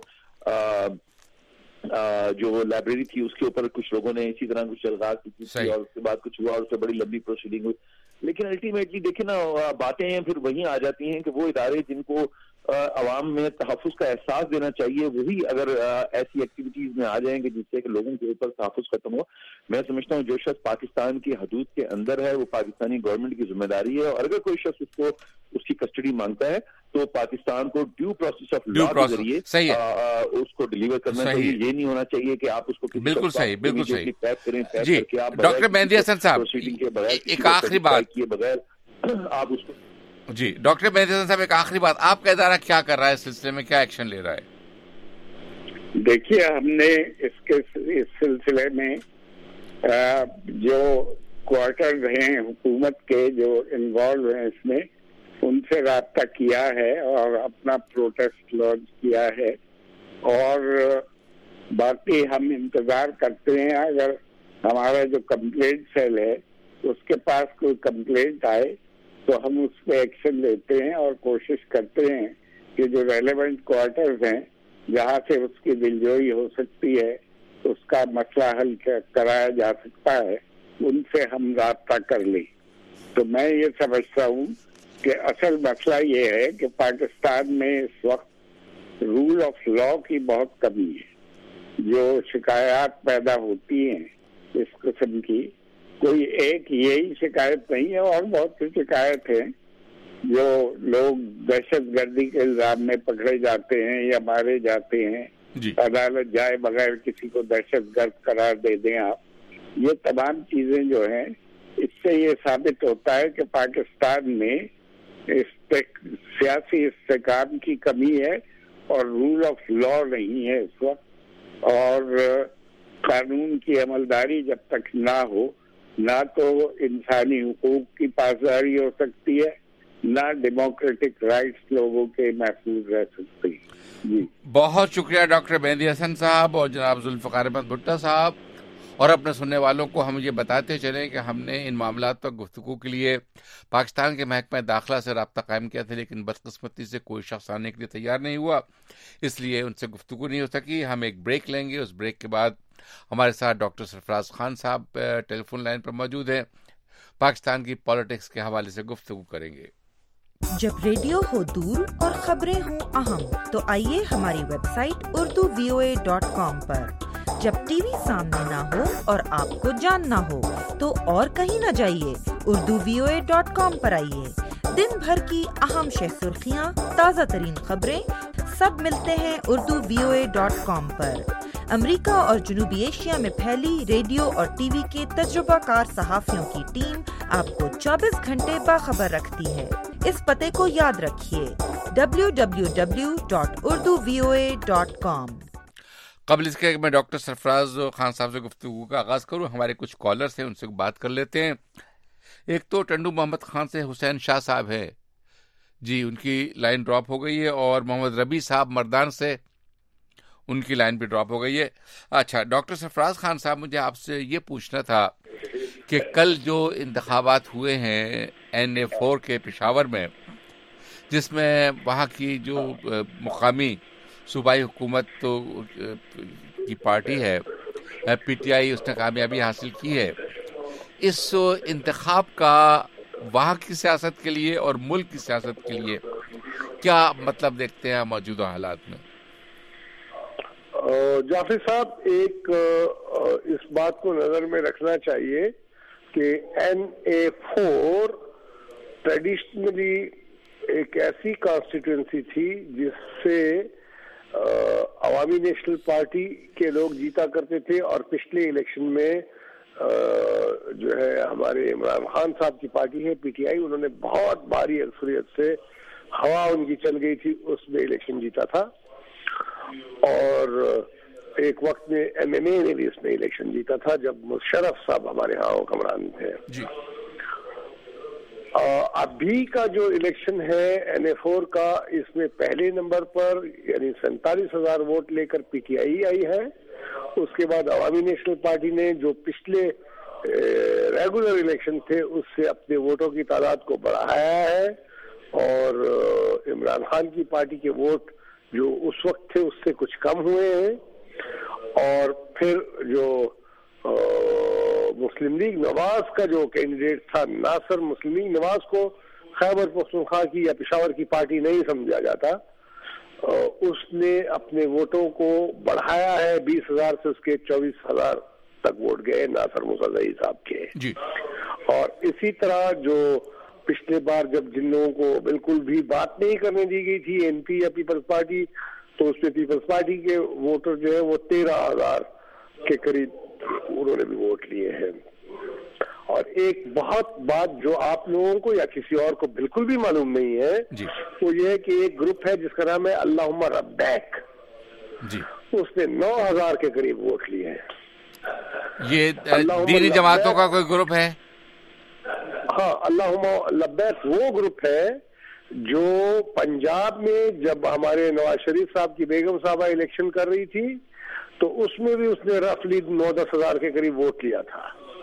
Speaker 5: جو لائبریری تھی اس کے اوپر کچھ لوگوں نے اسی طرح کچھ الغاز کی تھی اور اس کے بعد کچھ ہوا اور اس سے بڑی لمبی پروسیڈنگ ہوئی. لیکن الٹیمیٹلی دیکھیں نا باتیں پھر وہیں آ جاتی ہیں کہ وہ ادارے جن کو عوام میں تحفظ کا احساس دینا چاہیے وہی اگر ایسی ایکٹیویٹیز میں آ جائیں گے جس سے کہ لوگوں کے اوپر تحفظ ختم ہو. میں سمجھتا ہوں جو شخص پاکستان کی حدود کے اندر ہے وہ پاکستانی گورنمنٹ کی ذمہ داری ہے اور اگر کوئی شخص اس کو اس کی کسٹڈی مانگتا ہے تو پاکستان کو ڈیو پروسیس آف لا کے ذریعے اس کو ڈیلیور کرنا چاہیے. یہ نہیں ہونا چاہیے کہ آپ اس کو
Speaker 1: بالکل صحیح بالکل صحیح
Speaker 5: پیک کریں
Speaker 1: جی. ڈاکٹر مہندی حسن صاحب ایک آخری بات
Speaker 5: کیے بغیر آپ اس کو
Speaker 1: جی ڈاکٹر مہندی حسن صاحب ایک آخری بات, آپ کا ادارہ کیا کر رہا ہے اس سلسلے میں, کیا ایکشن لے رہا ہے؟
Speaker 6: دیکھیے ہم نے اس کے اس سلسلے میں جو کوارٹر ہیں حکومت کے جو انوالو ہیں اس میں ان سے رابطہ کیا ہے اور اپنا پروٹیسٹ لانچ کیا ہے اور باقی ہم انتظار کرتے ہیں اگر ہمارا جو کمپلینٹ سیل ہے اس کے پاس کوئی کمپلینٹ آئے تو ہم اس پہ ایکشن لیتے ہیں اور کوشش کرتے ہیں کہ جو ریلیونٹ کوارٹرز ہیں جہاں سے اس کی دلجوئی ہو سکتی ہے اس کا مسئلہ حل کرایا جا سکتا ہے ان سے ہم رابطہ کر لیں. تو میں یہ سمجھتا ہوں کہ اصل مسئلہ یہ ہے کہ پاکستان میں اس وقت رول آف لا کی بہت کمی ہے. جو شکایات پیدا ہوتی ہیں اس قسم کی کوئی ایک یہی شکایت نہیں ہے اور بہت سی شکایت ہیں جو لوگ دہشت گردی کے الزام میں پکڑے جاتے ہیں یا مارے جاتے ہیں جی. عدالت جائے بغیر کسی کو دہشت گرد قرار دے دیں آپ. یہ تمام چیزیں جو ہیں اس سے یہ ثابت ہوتا ہے کہ پاکستان میں سیاسی استحکام کی کمی ہے اور رول آف لا نہیں ہے اس وقت، اور قانون کی عملداری جب تک نہ ہو نہ تو انسانی حقوق کی پاسداری ہو سکتی ہے، نہ ڈیموکریٹک رائٹس لوگوں کے محفوظ رہ سکتی۔ جی
Speaker 1: بہت شکریہ ڈاکٹر مہدی حسن صاحب اور جناب ذوالفقار احمد بھٹو صاحب، اور اپنے سننے والوں کو ہم یہ بتاتے چلیں کہ ہم نے ان معاملات پر گفتگو کے لیے پاکستان کے محکمہ داخلہ سے رابطہ قائم کیا تھا، لیکن بدقسمتی سے کوئی شخص آنے کے لیے تیار نہیں ہوا، اس لیے ان سے گفتگو نہیں ہو سکی۔ ہم ایک بریک لیں گے، اس بریک کے بعد ہمارے ساتھ ڈاکٹر سرفراز خان صاحب ٹیلی فون لائن پر موجود ہیں، پاکستان کی پالیٹکس کے حوالے سے گفتگو کریں گے۔
Speaker 8: جب ریڈیو ہو دور اور خبریں ہوں اہم تو آئیے ہماری website Urdu V O A dot com پر۔ جب ٹی وی سامنے نہ ہو اور آپ کو جاننا ہو تو اور کہیں نہ جائیے، Urdu V O A dot com پر آئیے۔ دن بھر کی اہم شہ سرخیاں، تازہ ترین خبریں سب ملتے ہیں Urdu V O A dot com پر۔ امریکہ اور جنوبی ایشیا میں پھیلی ریڈیو اور ٹی وی کے تجربہ کار صحافیوں کی ٹیم آپ کو چوبیس گھنٹے باخبر رکھتی ہے۔ اس پتے کو یاد رکھیے، W W W dot Urdu V O A dot com.
Speaker 1: قبل اس کے میں ڈاکٹر سرفراز خان صاحب سے گفتگو کا آغاز کروں، ہمارے کچھ کالرز ہیں، ان سے بات کر لیتے ہیں۔ ایک تو ٹنڈو محمد خان سے حسین شاہ صاحب ہے، جی ان کی لائن ڈراپ ہو گئی ہے، اور محمد ربی صاحب مردان سے، ان کی لائن بھی ڈراپ ہو گئی ہے۔ اچھا ڈاکٹر سرفراز خان صاحب، مجھے آپ سے یہ پوچھنا تھا کہ کل جو انتخابات ہوئے ہیں این اے فور کے پشاور میں، جس میں وہاں کی جو مقامی صوبائی حکومت تو کی پارٹی ہے پی ٹی آئی، اس نے کامیابی حاصل کی ہے، اس انتخاب کا وہاں کی سیاست کے لیے اور ملک کی سیاست کے لیے کیا مطلب دیکھتے ہیں موجودہ حالات میں؟
Speaker 9: جعفر صاحب، ایک اس بات کو نظر میں رکھنا چاہیے کہ این اے فور ٹریڈیشنلی ایک ایسی کانسٹیٹوئنسی تھی جس سے عوامی نیشنل پارٹی کے لوگ جیتا کرتے تھے، اور پچھلے الیکشن میں جو ہے ہمارے عمران خان صاحب کی پارٹی ہے پی ٹی آئی، انہوں نے بہت بھاری اکثریت سے ہوا ان کی چل گئی تھی، اس میں الیکشن جیتا تھا، اور ایک وقت میں ایم این اے نے بھی اس میں الیکشن جیتا تھا جب مشرف صاحب ہمارے ہاں حکمران تھے۔ جی ابھی کا جو الیکشن ہے این اے فور کا، اس میں پہلے نمبر پر یعنی سینتالیس ہزار ووٹ لے کر پی ٹی آئی آئی ہے، اس کے بعد عوامی نیشنل پارٹی نے جو پچھلے ریگولر الیکشن تھے اس سے اپنے ووٹوں کی تعداد کو بڑھایا ہے، اور عمران خان کی پارٹی کے ووٹ جو اس وقت تھے اس سے کچھ کم ہوئے ہیں، اور پھر جو مسلم لیگ نواز کا جو کینڈیڈیٹ تھا ناصر، مسلم لیگ نواز کو خیبر پختونخوا کی یا پشاور کی پارٹی نہیں سمجھا جاتا، اس نے اپنے ووٹوں کو بڑھایا ہے، بیس ہزار سے اس کے چوبیس ہزار تک ووٹ گئے ناصر موسیٰ صاحب کے جی۔ اور اسی طرح جو پچھلے بار جب جن لوگوں کو بالکل بھی بات نہیں کرنے دی گئی تھی این پی یا پیپلز پارٹی، تو اس میں پیپلز پارٹی کے ووٹر جو ہے وہ تیرہ ہزار کے قریب انہوں نے بھی ووٹ لیے ہیں۔ اور ایک بہت بات جو آپ لوگوں کو یا کسی اور کو بالکل بھی معلوم نہیں ہے جی، وہ یہ ہے کہ ایک گروپ ہے جس کا نام ہے اللہم ربیک جی، اس نے نو ہزار کے قریب ووٹ لیے ہیں۔ یہ
Speaker 1: دینی جماعتوں کا کوئی گروپ ہے؟
Speaker 9: ہاں، اللہم لبیک وہ گروپ ہے جو پنجاب میں جب ہمارے نواز شریف صاحب کی بیگم صاحبہ الیکشن کر رہی تھی تو اس میں بھی اس نے رفلی نو دس ہزار کے قریب ووٹ لیا تھا،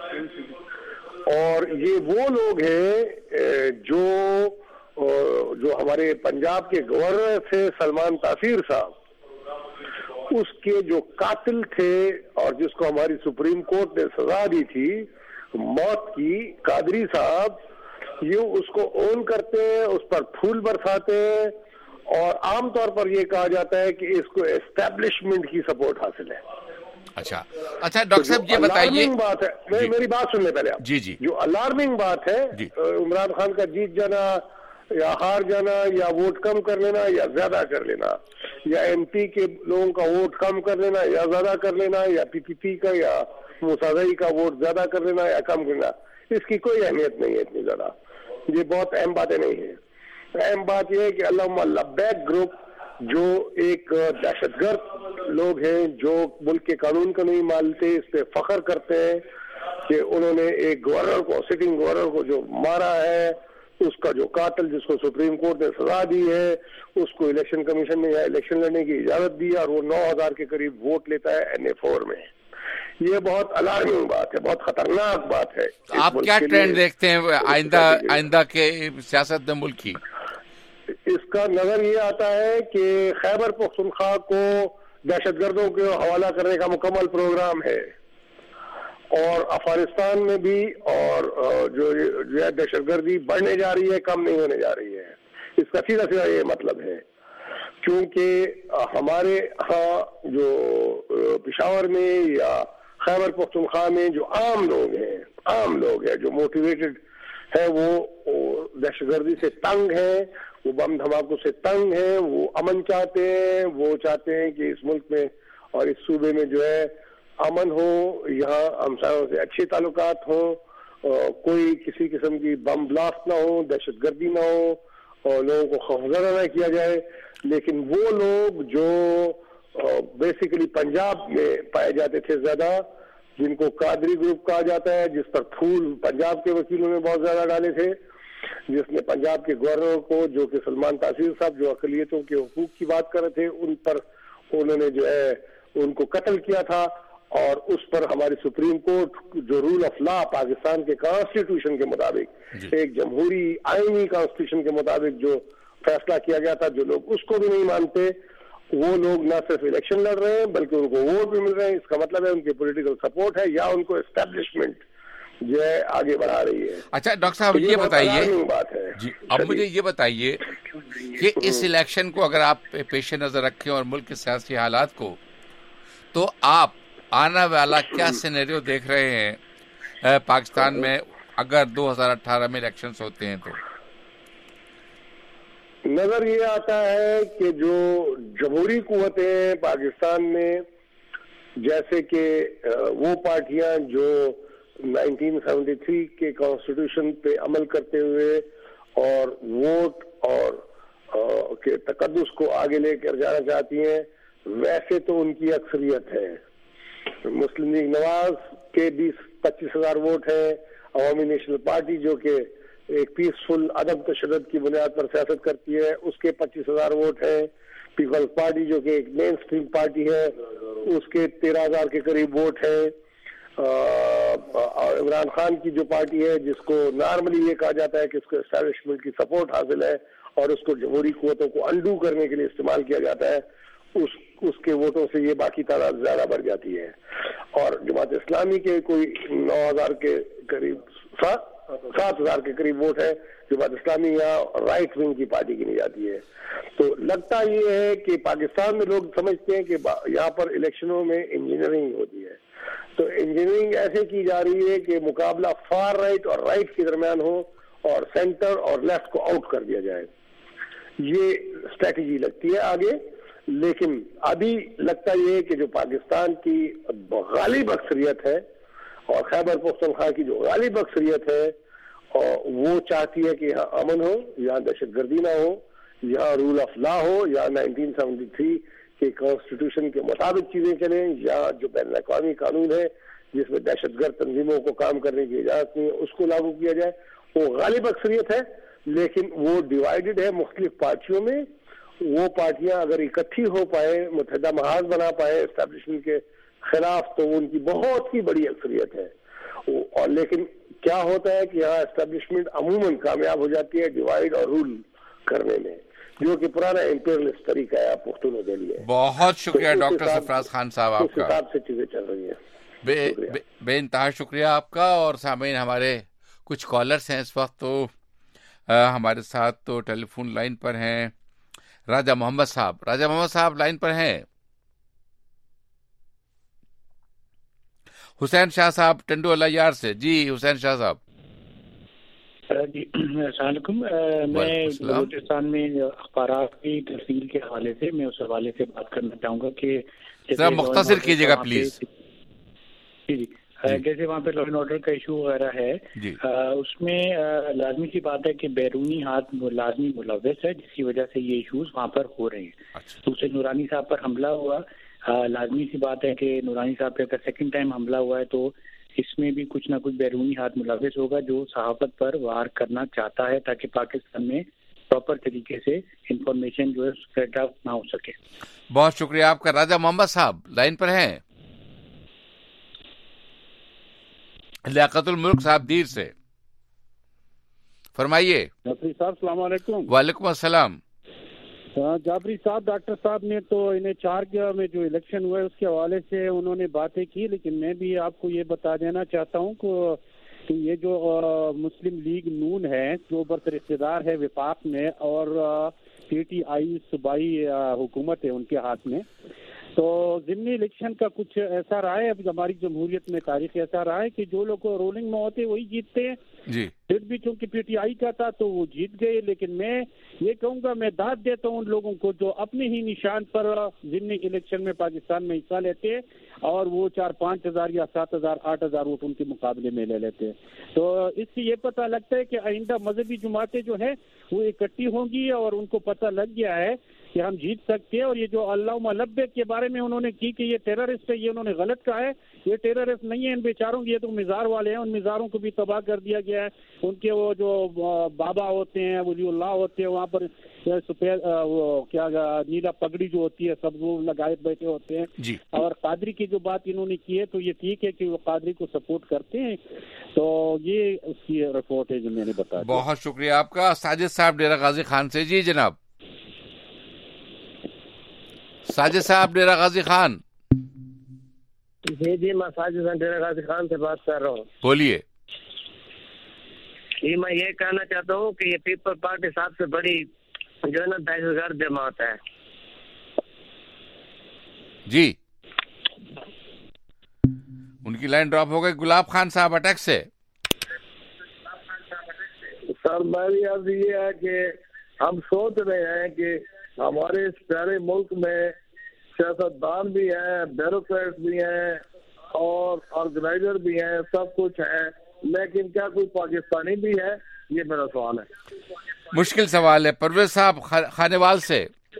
Speaker 9: اور یہ وہ لوگ ہیں جو جو ہمارے پنجاب کے گورنر تھے سلمان تاثیر صاحب، اس کے جو قاتل تھے اور جس کو ہماری سپریم کورٹ نے سزا دی تھی موت کی، قادری صاحب، یہ اس کو اون کرتے ہیں، اس پر پھول برساتے ہیں، اور عام طور پر یہ کہا جاتا ہے کہ اس کو اسٹیبلشمنٹ کی سپورٹ حاصل ہے۔
Speaker 1: اچھا اچھا ڈاکٹر صاحب یہ بتائیے،
Speaker 9: بات ہے جی، میری بات سن لیں پہلے آپ
Speaker 1: جی جی
Speaker 9: جو الارمنگ بات ہے جی، عمران خان کا جیت جانا یا ہار جانا یا ووٹ کم کر لینا یا زیادہ کر لینا، یا ایم پی کے لوگوں کا ووٹ کم کر لینا یا زیادہ کر لینا، یا پی پی پی کا یا موسیٰ کا ووٹ زیادہ کر لینا یا کم کرنا، اس کی کوئی اہمیت نہیں ہے اتنی زیادہ، یہ بہت اہم باتیں نہیں ہیں۔ اہم بات یہ ہے کہ علامہ لبیک گروپ جو ایک دہشت گرد لوگ ہیں جو ملک کے قانون کو نہیں مانتے، اس پہ فخر کرتے ہیں کہ انہوں نے ایک گورنر کو، سٹنگ گورنر کو جو مارا ہے، اس کا جو قاتل جس کو سپریم کورٹ نے سزا دی ہے، اس کو الیکشن کمیشن نے الیکشن لڑنے کی اجازت دی اور وہ نو ہزار کے قریب ووٹ لیتا ہے این اے فور میں. یہ بہت الارمنگ بات ہے، بہت خطرناک بات ہے.
Speaker 1: آپ کیا ٹرینڈ دیکھتے ہیں آئندہ آئندہ کے سیاست میں ملک کی؟
Speaker 9: اس کا نظر یہ آتا ہے کہ خیبر پختونخوا کو دہشت گردوں کے حوالہ کرنے کا مکمل پروگرام ہے، اور افغانستان میں بھی، اور جو جو ہے دہشت گردی بڑھنے جا رہی ہے، کم نہیں ہونے جا رہی ہے. اس کا سیدھا سیدھا یہ مطلب ہے، کیونکہ ہمارے ہاں جو پشاور میں یا خیبر پختونخوا میں جو عام لوگ ہیں عام لوگ ہیں جو موٹیویٹڈ ہے، وہ دہشت گردی سے تنگ ہیں، وہ بم دھماکوں سے تنگ ہیں، وہ امن چاہتے ہیں، وہ چاہتے ہیں کہ اس ملک میں اور اس صوبے میں جو ہے امن ہو، یہاں ہمسایوں سے اچھے تعلقات ہوں، کوئی کسی قسم کی بم بلاسٹ نہ ہو، دہشت گردی نہ ہو، اور لوگوں کو خوفزدہ نہ کیا جائے. لیکن وہ لوگ جو بیسیکلی پنجاب میں پائے جاتے تھے زیادہ، جن کو قادری گروپ کہا جاتا ہے، جس پر پھول پنجاب کے وکیلوں نے بہت زیادہ ڈالے تھے، جس نے پنجاب کے گورنر کو، جو کہ سلمان تاثیر صاحب جو اقلیتوں کے حقوق کی بات کر رہے تھے، ان پر انہوں نے جو ہے ان کو قتل کیا تھا. اور اس پر ہماری سپریم کورٹ جو رول آف لا پاکستان کے کانسٹیٹیوشن کے مطابق، ایک جمہوری آئینی کانسٹیٹیوشن کے مطابق جو فیصلہ کیا گیا تھا، جو لوگ اس کو بھی نہیں مانتے، وہ لوگ نہ صرف الیکشن لڑ رہے ہیں بلکہ ان کو ووٹ بھی مل رہے ہیں. اس کا مطلب ہے ان کی پولیٹیکل سپورٹ ہے، یا ان کو اسٹیبلشمنٹ جو ہے آگے بڑھا رہی ہے.
Speaker 1: اچھا ڈاکٹر صاحب یہ بتائیے، جی اب مجھے یہ بتائیے کہ اس الیکشن کو اگر آپ پیش نظر رکھیں اور ملک کے سیاسی حالات کو، تو آپ آنے والا کیا سینیریو دیکھ رہے ہیں پاکستان میں اگر دو ہزار اٹھارہ میں الیکشنز ہوتے ہیں؟ تو
Speaker 9: نظر یہ آتا ہے کہ جو جمہوری قوتیں پاکستان میں، جیسے کہ وہ پارٹیاں جو نائنٹین سیونٹی تھری کے کانسٹیٹیوشن پہ عمل کرتے ہوئے اور ووٹ اور کے تقدس کو آگے لے کر جانا چاہتی ہیں، ویسے تو ان کی اکثریت ہے. مسلم لیگ نواز کے بیس پچیس ہزار ووٹ ہیں، عوامی نیشنل پارٹی جو کہ ایک پیسفل عدم تشدد کی بنیاد پر سیاست کرتی ہے، اس کے پچیس ہزار ووٹ ہیں. پیپلز پارٹی جو کہ ایک مین اسٹریم پارٹی ہے، اس کے تیرہ ہزار کے قریب ووٹ ہیں. اور عمران خان کی جو پارٹی ہے، جس کو نارملی یہ کہا جاتا ہے کہ اس کو اسٹیبلشمنٹ کی سپورٹ حاصل ہے اور اس کو جمہوری قوتوں کو انڈو کرنے کے لیے استعمال کیا جاتا ہے، اس اس کے ووٹوں سے یہ باقی تعداد زیادہ بڑھ جاتی ہے. اور جماعت اسلامی کے کوئی نو ہزار کے قریب سات سات ہزار کے قریب ووٹ ہے. جماعت اسلامی یا رائٹ ونگ کی پارٹی گنی جاتی ہے. تو لگتا یہ ہے کہ پاکستان میں لوگ سمجھتے ہیں کہ یہاں پر الیکشنوں میں انجینئرنگ ہوتی ہے، تو انجینئرنگ ایسے کی جا رہی ہے کہ مقابلہ فار رائٹ اور رائٹ کے درمیان ہو اور سینٹر اور لیفٹ کو آؤٹ کر دیا جائے. یہ اسٹریٹجی لگتی ہے آگے. لیکن ابھی لگتا یہ ہے کہ جو پاکستان کی غالب اکثریت ہے اور خیبر پختونخوا کی جو غالب اکثریت ہے، وہ چاہتی ہے کہ یہاں امن ہو، یہاں دہشت گردی نہ ہو، یہاں رول آف لا ہو، یہاں نائنٹین سیونٹی تھری کے کانسٹیٹیوشن کے مطابق چیزیں چلیں، یا جو بین الاقوامی قانون ہے جس میں دہشت گرد تنظیموں کو کام کرنے کی اجازت نہیں ہے، اس کو لاگو کیا جائے. وہ غالب اکثریت ہے، لیکن وہ ڈیوائیڈڈ ہے مختلف پارٹیوں میں. وہ پارٹیاں اگر اکٹھی ہو پائے، متحدہ محاذ بنا پائے اسٹیبلشمنٹ کے خلاف، تو ان کی بہت ہی بڑی اکثریت ہے. اور لیکن کیا ہوتا ہے کہ یہاں اسٹیبلشمنٹ عموماً کامیاب ہو جاتی ہے ڈیوائیڈ اور رول کرنے میں، جو کہ پرانا امپیریلسٹ طریقہ ہے پختونوں کے لیے.
Speaker 1: بہت شکریہ ڈاکٹر سرفراز خان صاحب آپ کا،
Speaker 9: اس حساب سے چیزیں چل رہی ہیں.
Speaker 1: بے بے انتہا شکریہ آپ کا. اور سامعین، ہمارے کچھ کالرز ہیں اس وقت، تو ہمارے ساتھ تو ٹیلی فون لائن پر ہیں راجہ محمد صاحب. راجہ محمد صاحب لائن پر ہیں. حسین شاہ صاحب ٹنڈو اللہ یار سے. جی حسین شاہ صاحب.
Speaker 10: جی السلام علیکم. میں بلوچستان میں اخبارات کی ترسیل کے حوالے سے میں اس حوالے سے بات کرنا چاہوں گا کہ
Speaker 1: ذرا مختصر کیجیے گا پلیز.
Speaker 10: جی جی جیسے وہاں پہ لا اینڈ آرڈر کا ایشو وغیرہ ہے, اس میں لازمی سی بات ہے کہ بیرونی ہاتھ لازمی ملوث ہے, جس کی وجہ سے یہ ایشوز وہاں پر ہو رہے ہیں. دوسرے نورانی صاحب پر حملہ ہوا, لازمی سی بات ہے کہ نورانی صاحب پہ اگر سیکنڈ ٹائم حملہ ہوا ہے تو اس میں بھی کچھ نہ کچھ بیرونی ہاتھ ملوث ہوگا جو صحافت پر وار کرنا چاہتا ہے تاکہ پاکستان میں پراپر طریقے سے انفارمیشن جو ہے اسپریڈ آؤٹ نہ ہو سکے.
Speaker 1: بہت شکریہ آپ کا. راجہ محمد صاحب لائن پر ہیں, لیاقت الملک صاحب دیر سے, فرمائیے.
Speaker 11: جعفری صاحب السلام علیکم.
Speaker 1: وعلیکم السلام.
Speaker 11: جعفری صاحب, ڈاکٹر صاحب نے تو انہیں چار میں جو الیکشن ہوا ہے اس کے حوالے سے انہوں نے باتیں کی, لیکن میں بھی آپ کو یہ بتا دینا چاہتا ہوں کہ یہ جو مسلم لیگ نون ہے جو برسر اقتدار ہے وفاق میں, اور پی ٹی آئی صوبائی حکومت ہے ان کے ہاتھ میں, تو ضمنی الیکشن کا کچھ ایسا رہا ہے, اب ہماری جمہوریت میں تاریخ ایسا رہا ہے کہ جو لوگ رولنگ میں ہوتے وہی جیتتے ہیں.
Speaker 1: جی
Speaker 11: پھر بھی چونکہ پی ٹی آئی کا تھا تو وہ جیت گئے, لیکن میں یہ کہوں گا, میں داد دیتا ہوں ان لوگوں کو جو اپنے ہی نشان پر ضمنی الیکشن میں پاکستان میں حصہ لیتے ہیں اور وہ چار پانچ ہزار یا سات ہزار آٹھ ہزار ووٹ ان کے مقابلے میں لے لیتے ہیں. تو اس سے یہ پتہ لگتا ہے کہ آئندہ مذہبی جماعتیں جو ہیں وہ اکٹھی ہوں گی اور ان کو پتہ لگ گیا ہے کہ ہم جیت سکتے ہیں. اور یہ جو اللہم لبیک کے بارے میں انہوں نے کی کہ یہ ٹیررسٹ ہے, یہ انہوں نے غلط کہا ہے. یہ ٹیررسٹ نہیں ہے ان بیچاروں کی, یہ تو مزار والے ہیں, ان مزاروں کو بھی تباہ کر دیا گیا ہے. ان کے وہ جو بابا ہوتے ہیں, ولی اللہ ہوتے ہیں, وہاں پر سفید وہ کیا نیلا پگڑی جو ہوتی ہے سب وہ لگائے بیٹھے ہوتے ہیں.
Speaker 1: جی.
Speaker 11: اور قادری کی جو بات انہوں نے کی ہے تو یہ ٹھیک ہے کہ وہ قادری کو سپورٹ کرتے ہیں. تو یہ اس کی رپورٹ ہے جو میں نے بتایا.
Speaker 1: بہت شکریہ آپ کا. ساجد صاحب ڈیرہ غازی خان سے. جی جناب. ساجد صاحب ڈیرہ غازی خان.
Speaker 12: جی جی میں ساجد ڈیرہ غازی خان سے بات کر رہا ہوں.
Speaker 1: بولیے.
Speaker 12: جی میں یہ کہنا چاہتا ہوں کہ یہ پیپل پارٹی سب سے بڑی جو ہے نا دہشت گرد جماعت ہے.
Speaker 1: جی ان کی لائن ڈراپ ہو گئی. گلاب خان صاحب اٹیک سے.
Speaker 6: سر میری عرض یہ ہے کہ ہم سوچ رہے ہیں کہ ہمارے اس پیارے ملک میں سیاستدان بھی ہیں, بیوروکریٹ بھی ہیں اور آرگنائزر بھی ہیں, سب کچھ ہے, لیکن کیا کوئی پاکستانی بھی ہے؟ یہ میرا سوال ہے.
Speaker 1: مشکل سوال ہے. پرویز صاحب خانیوال سے.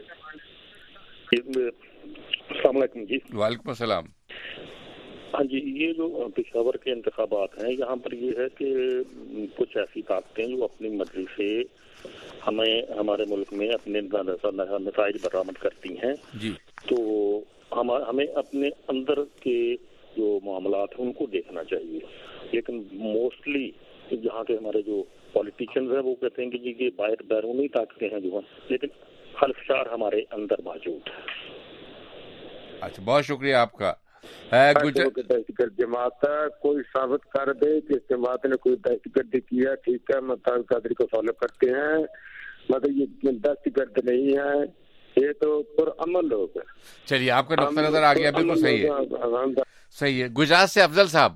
Speaker 13: السلام علیکم. جی
Speaker 1: وعلیکم السلام.
Speaker 13: ہاں جی, یہ جو پشاور کے انتخابات ہیں یہاں پر یہ ہے کہ کچھ ایسی طاقتیں جو اپنی مرضی سے ہمیں ہمارے ملک میں اپنے نتائج برآمد کرتی ہیں.
Speaker 1: جی.
Speaker 13: تو ہم ہمیں اپنے اندر کے جو معاملات ہیں ان کو دیکھنا چاہیے, لیکن موسٹلی جہاں کے ہمارے جو پولیٹیشنز ہیں وہ کہتے ہیں کہ جی یہ باہر بیرونی طاقتیں ہیں جو ہیں, لیکن خلفشار ہمارے اندر موجود ہے.
Speaker 1: اچھا بہت شکریہ آپ کا.
Speaker 6: دہشت گرد جماعت کوئی ثابت کر دے کہ جماعت نے کوئی دہشت گردی کیا, ٹھیک ہے ممتاز قادری کو فالو کرتے ہیں, مگر یہ دہشت گرد نہیں ہے, یہ تو پرامن لوگ ہیں.
Speaker 1: چلیے آپ کا نقطہ نظر آ گیا, بالکل صحیح ہے. صحیح ہے. گجرات سے افضل صاحب.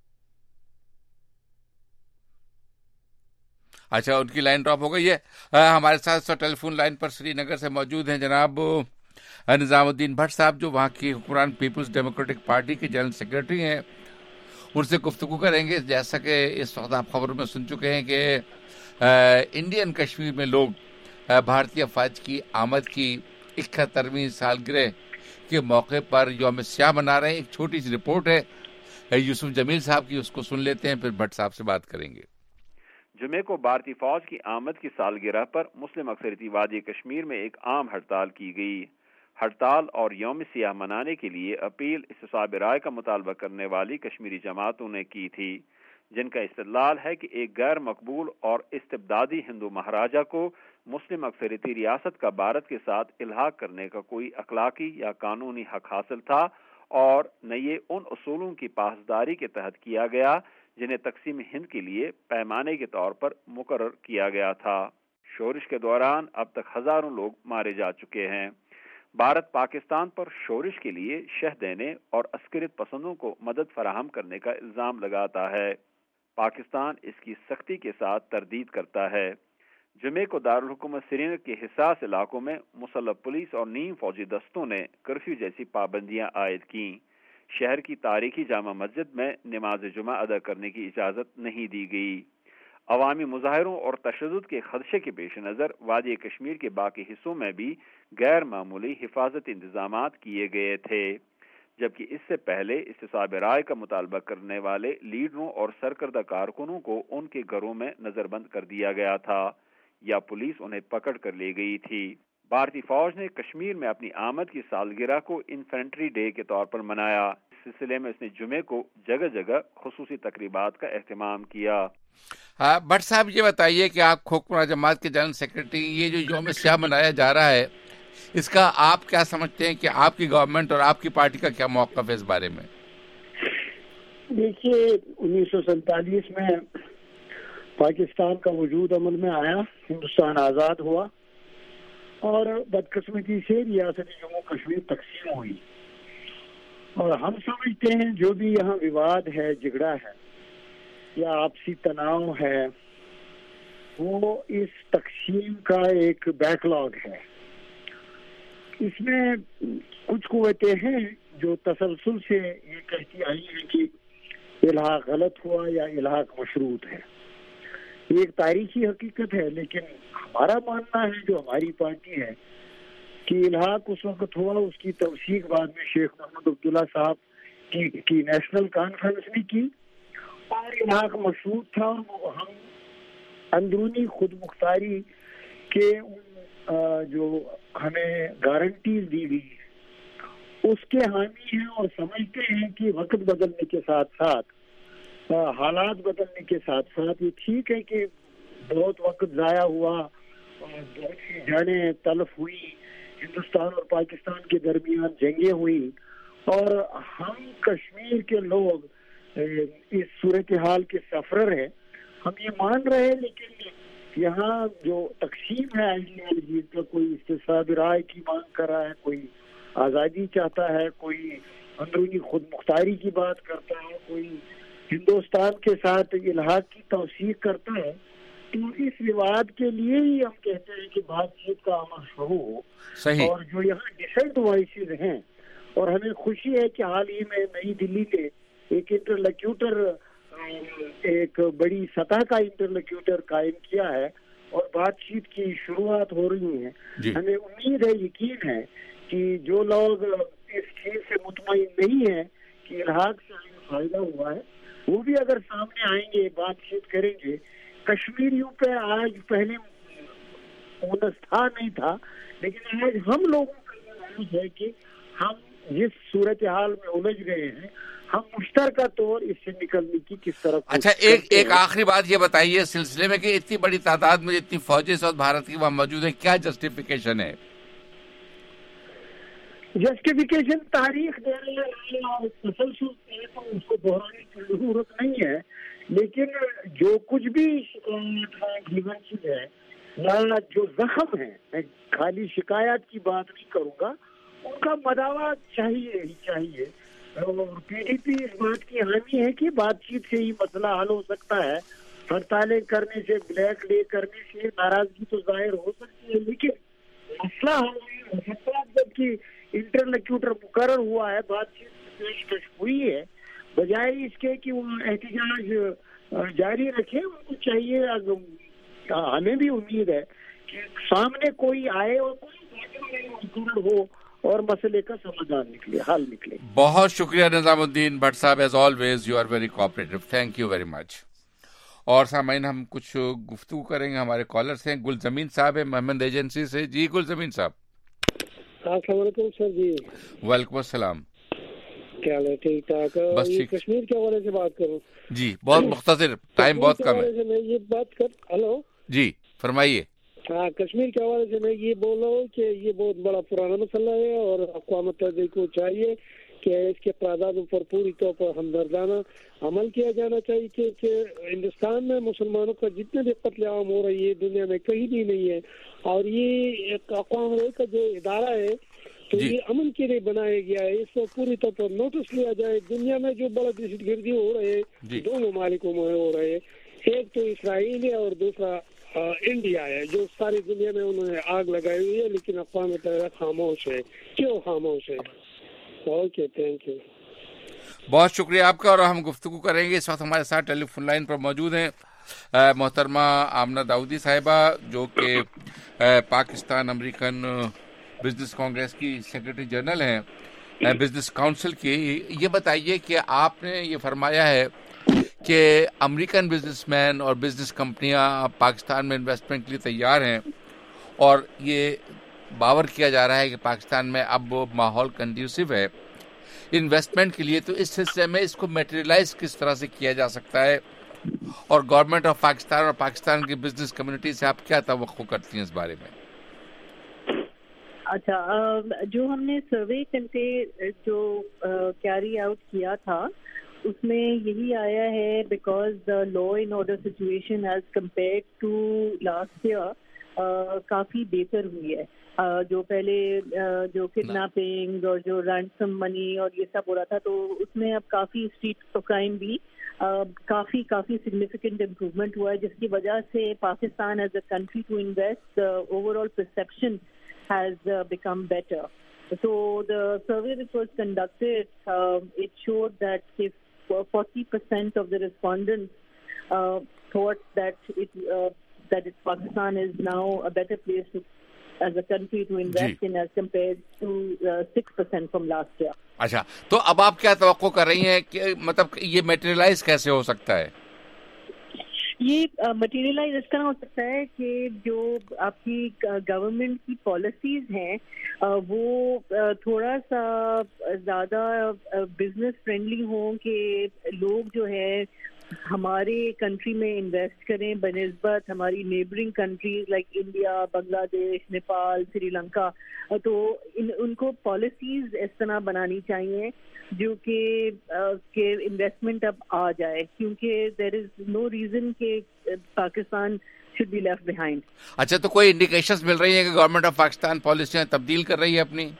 Speaker 1: اچھا ان کی لائن ڈراپ ہو گئی ہے. ہمارے ساتھ ٹیلی فون لائن پر سری نگر سے موجود ہیں جناب نظام الدین بھٹ صاحب جو وہاں کی حکمران پیپلز ڈیموکریٹک پارٹی کے جنرل سیکرٹری ہیں. ان سے گفتگو کریں گے. جیسا کہ اس وقت آپ خبروں میں سن چکے ہیں کہ انڈین کشمیر میں لوگ بھارتی افواج کی آمد کی اکہترویں سالگرہ کے موقع پر یوم سیاہ منا رہے ہیں. ایک چھوٹی سی رپورٹ ہے یوسف جمیل صاحب کی, اس کو سن لیتے ہیں, پھر بھٹ صاحب سے بات کریں گے.
Speaker 14: جمعے کو بھارتی فوج کی آمد کی سالگرہ پر مسلم اکثریتی وادی کشمیر میں ایک عام ہڑتال کی گئی. ہڑتال اور یوم سیاہ منانے کے لیے اپیل استصواب رائے کا مطالبہ کرنے والی کشمیری جماعتوں نے کی تھی, جن کا استدلال ہے کہ ایک غیر مقبول اور استبدادی ہندو مہاراجا کو مسلم اکثریتی ریاست کا بھارت کے ساتھ الحاق کرنے کا کوئی اخلاقی یا قانونی حق حاصل تھا, اور نہ یہ ان اصولوں کی پاسداری کے تحت کیا گیا جنہیں تقسیم ہند کے لیے پیمانے کے طور پر مقرر کیا گیا تھا. شورش کے دوران اب تک ہزاروں لوگ مارے جا چکے ہیں. بھارت پاکستان پر شورش کے لیے شہ دینے اور عسکریت پسندوں کو مدد فراہم کرنے کا الزام لگاتا ہے. پاکستان اس کی سختی کے ساتھ تردید کرتا ہے. جمعے کو دارالحکومت سری نگر کے حساس علاقوں میں مسلح پولیس اور نیم فوجی دستوں نے کرفیو جیسی پابندیاں عائد کیں. شہر کی تاریخی جامع مسجد میں نماز جمعہ ادا کرنے کی اجازت نہیں دی گئی۔ عوامی مظاہروں اور تشدد کے خدشے کے پیش نظر وادی کشمیر کے باقی حصوں میں بھی غیر معمولی حفاظتی انتظامات کیے گئے تھے، جبکہ اس سے پہلے استصواب رائے کا مطالبہ کرنے والے لیڈروں اور سرکردہ کارکنوں کو ان کے گھروں میں نظر بند کر دیا گیا تھا یا پولیس انہیں پکڑ کر لے گئی تھی۔ بھارتی فوج نے کشمیر میں اپنی آمد کی سالگرہ کو انفینٹری ڈے کے طور پر منایا۔ اس سلسلے میں اس نے جمعے کو جگہ جگہ خصوصی تقریبات کا اہتمام کیا۔
Speaker 1: ہاں بٹ صاحب یہ بتائیے کہ آپ کھوکھرا جماعت کے جنرل سیکرٹری، یہ جو یوم سیاہ منایا جا رہا ہے اس کا آپ کیا سمجھتے ہیں کہ آپ کی گورنمنٹ اور آپ کی پارٹی کا کیا موقف ہے اس بارے میں؟
Speaker 11: دیکھیے، انیس سو سینتالیس میں پاکستان کا وجود عمل میں آیا، ہندوستان آزاد ہوا اور بدقسمتی سے ریاست جموں کشمیر تقسیم ہوئی، اور ہم سمجھتے ہیں جو بھی یہاں وواد ہے، جھگڑا ہے یا آپسی تناؤ ہے، وہ اس تقسیم کا ایک بیک لاگ ہے۔ اس میں کچھ قوتیں ہیں جو تسلسل سے یہ کہتی آئی ہیں کہ الحاق غلط ہوا یا الحاق مشروط ہے۔ یہ ایک تاریخی حقیقت ہے، لیکن ہمارا ماننا ہے، جو ہماری پارٹی ہے، کہ الحاق اس وقت ہوا، اس کی توثیق بعد میں شیخ محمد عبداللہ صاحب کی, کی نیشنل کانفرنس نے کی، اور الحاق مشروط تھا، اور ہم اندرونی خود مختاری کے جو ہمیں گارنٹیز دی گئی اس کے حامی ہیں، اور سمجھتے ہیں کہ وقت بدلنے کے ساتھ ساتھ، حالات بدلنے کے ساتھ ساتھ، یہ ٹھیک ہے کہ بہت وقت ضائع ہوا، بہت سی جانیں تلف ہوئی، ہندوستان اور پاکستان کے درمیان جنگیں ہوئی، اور ہم کشمیر کے لوگ اس صورتحال کے سفرر ہیں، ہم یہ مان رہے ہیں، لیکن یہاں جو تقسیم ہے آئیڈیالوجی کا، کوئی استصواب رائے کی مانگ کر رہا ہے، کوئی آزادی چاہتا ہے، کوئی اندرونی خود مختاری کی بات کرتا ہے، کوئی ہندوستان کے ساتھ الحاق کی توثیق کرتا ہے، تو اس وواد کے لیے ہی ہم کہتے ہیں کہ بات چیت کا عمل شروع ہو۔ اور جو یہاں ڈسنٹ وائسز ہیں، اور ہمیں خوشی ہے کہ حال ہی میں نئی دلی میں ایک انٹرلوکیوٹر، ایک بڑی سطح کا انٹرلوکیوٹر قائم کیا ہے، اور بات چیت کی شروعات ہو رہی ہیں۔ جی۔ ہمیں امید ہے، یقین ہے کہ جو لوگ اس چیز سے مطمئن نہیں ہیں کہ الحاق سے ہمیں فائدہ ہوا ہے، وہ بھی اگر سامنے آئیں گے، بات چیت کریں گے۔ کشمیریوں پہ آج پہلے اونس تھا نہیں تھا، لیکن آج ہم لوگوں کا یہ ہے کہ ہم جس صورتحال میں الجھ گئے ہیں، ہم مشترکہ طور اس سے نکلنے کی کس طرح۔
Speaker 1: اچھا، ایک ایک آخری بات یہ بتائیے اس سلسلے میں کہ اتنی بڑی تعداد میں اتنی فوجیں ساتھ بھارت کی وہاں موجود ہیں، کیا جسٹیفیکیشن ہے؟
Speaker 11: جسٹیفیکیشن تاریخ دے رہی ہے اور تسلسل سے، تو اس کو دہرانے کی ضرورت نہیں ہے، لیکن جو کچھ بھی شکایات ہے، گریونسز ہے یا جو زخم ہے، میں خالی شکایات کی بات نہیں کروں گا، ان کا مداوع چاہیے ہی چاہیے، اور پی ڈی پی اس بات کی حامی ہے کہ بات چیت سے ہی مسئلہ حل ہو سکتا ہے۔ ہڑتالیں کرنے سے، بلیک ڈے کرنے سے ناراضگی تو ظاہر ہو سکتی ہے، لیکن مسئلہ حل نہیں ہو سکتا جبکہ انٹرلوکیوٹر مقرر ہوا ہے، بات چیت پیشکش ہوئی ہے، بجائے اس کے کہ وہ احتجاج جاری رکھیں۔ ان کو چاہیے، ہمیں بھی امید ہے کہ سامنے کوئی آئے اور کوئی مقرر ہو اور مسئلے کا سمادھان نکلے، حل نکلے۔
Speaker 1: بہت شکریہ نظام الدین بٹ صاحب، as always you are very cooperative, thank you very much. اور سامعین، ہم کچھ گفتگو کریں گے، ہمارے کالرز ہیں، گل زمین صاحب ہے محمد ایجنسی سے۔ جی گل زمین صاحب۔
Speaker 15: السلام علیکم سر۔ جی
Speaker 1: وعلیکم السلام،
Speaker 15: کیا حال ہے؟ ٹھیک ٹھاک۔ کشمیر کے حوالے سے بات کروں؟
Speaker 1: جی بہت مختصر، ٹائم بہت کم ہے۔
Speaker 15: میں یہ بات کر ہلو
Speaker 1: جی فرمائیے۔
Speaker 15: ہاں، کشمیر کے حوالے سے میں یہ بول رہا ہوں کہ یہ بہت بڑا پرانا مسئلہ ہے، اور اقوام متحدہ کو چاہیے کہ اس کے تعدادوں پر پوری طور پر ہمدردانہ عمل کیا جانا چاہیے کہ ہندوستان میں مسلمانوں کا جتنے بھی قتل عام ہو رہی ہے دنیا میں کہیں بھی نہیں ہے، اور یہ ایک اقوام متحدہ کا جو ادارہ ہے تو جی. یہ امن کے لیے بنایا گیا ہے، اس کو پوری طور پر نوٹس لیا جائے۔ دنیا میں جو بڑا دہشت گردی ہو رہے ہیں جی. دو ممالکوں میں ہو رہے ہیں، ایک تو اسرائیل ہے اور دوسرا انڈیا ہے، جو ساری دنیا میں انہوں نے آگ لگائی ہوئی ہے، لیکن اقوام متحدہ خاموش ہے۔ کیوں خاموش ہے؟ Okay, thank you.
Speaker 1: بہت شکریہ آپ کا، اور ہم گفتگو کریں گے. اس وقت ہمارے ساتھ ٹیلی فون لائن پر موجود ہیں محترمہ آمنہ داؤدی صاحبہ، جو کہ پاکستان امریکن بزنس کانگریس کی سیکرٹری جنرل ہیں، بزنس کاؤنسل کی. یہ بتائیے کہ آپ نے یہ فرمایا ہے کہ امریکن بزنس مین اور بزنس کمپنیاں پاکستان میں انویسٹمنٹ کے لیے تیار ہیں، اور یہ باور کیا جا رہا ہے کہ پاکستان میں اب ماحول کنڈیوسو ہے انویسٹمنٹ کے لیے. تو اس سلسلے میں اس کو میٹیریلائز کس طرح سے کیا جا سکتا ہے، اور گورنمنٹ آف پاکستان اور پاکستان کی بزنس کمیونٹی سے آپ کیا توقع کرتی ہیں اس بارے میں؟
Speaker 16: اچھا، جو ہم نے سروے کر کے جو کیری آؤٹ کیا تھا اس میں یہی آیا ہے، because the law and order situation as compare to last year کافی بہتر ہوئی ہے. جو پہلے جو کڈنیپنگ اور جو رینسم منی اور یہ سب ہو رہا تھا، تو اس میں اب کافی اسٹریٹ کرائم بھی کافی کافی سگنیفیکنٹ امپروومنٹ ہوا ہے، جس کی وجہ سے Pakistan as a country to invest overall perception has uh, become better. So the survey which was conducted, uh, it showed that if forty percent of the respondents uh, thought that it uh, that it, Pakistan is now a better place to, as a country to invest in as compared to uh, six percent from last year.
Speaker 1: اچھا، تو اب آپ کیا توقع کر رہی ہیں کہ مطلب یہ میٹیریلائز کیسے ہو سکتا ہے؟
Speaker 16: یہ مٹیریلائز اس طرح ہو سکتا ہے کہ جو آپ کی گورنمنٹ کی پالیسیز ہیں وہ تھوڑا سا زیادہ بزنس فرینڈلی ہوں، کہ لوگ جو ہے ہمارے کنٹری میں انویسٹ کریں بنسبت ہماری neighbouring countries like India, Bangladesh, Nepal, Sri Lanka. تو ان ان کو پالیسیز اس طرح بنانی چاہیے جو کہ کہ انویسٹمنٹ اب آ جائے، کیونکہ دیر از نو ریزن کہ Pakistan should be left behind.
Speaker 1: اچھا، تو کوئی انڈیکیشنز مل رہی ہیں کہ گورنمنٹ آف پاکستان پالیسیاں تبدیل کر رہی ہے اپنی؟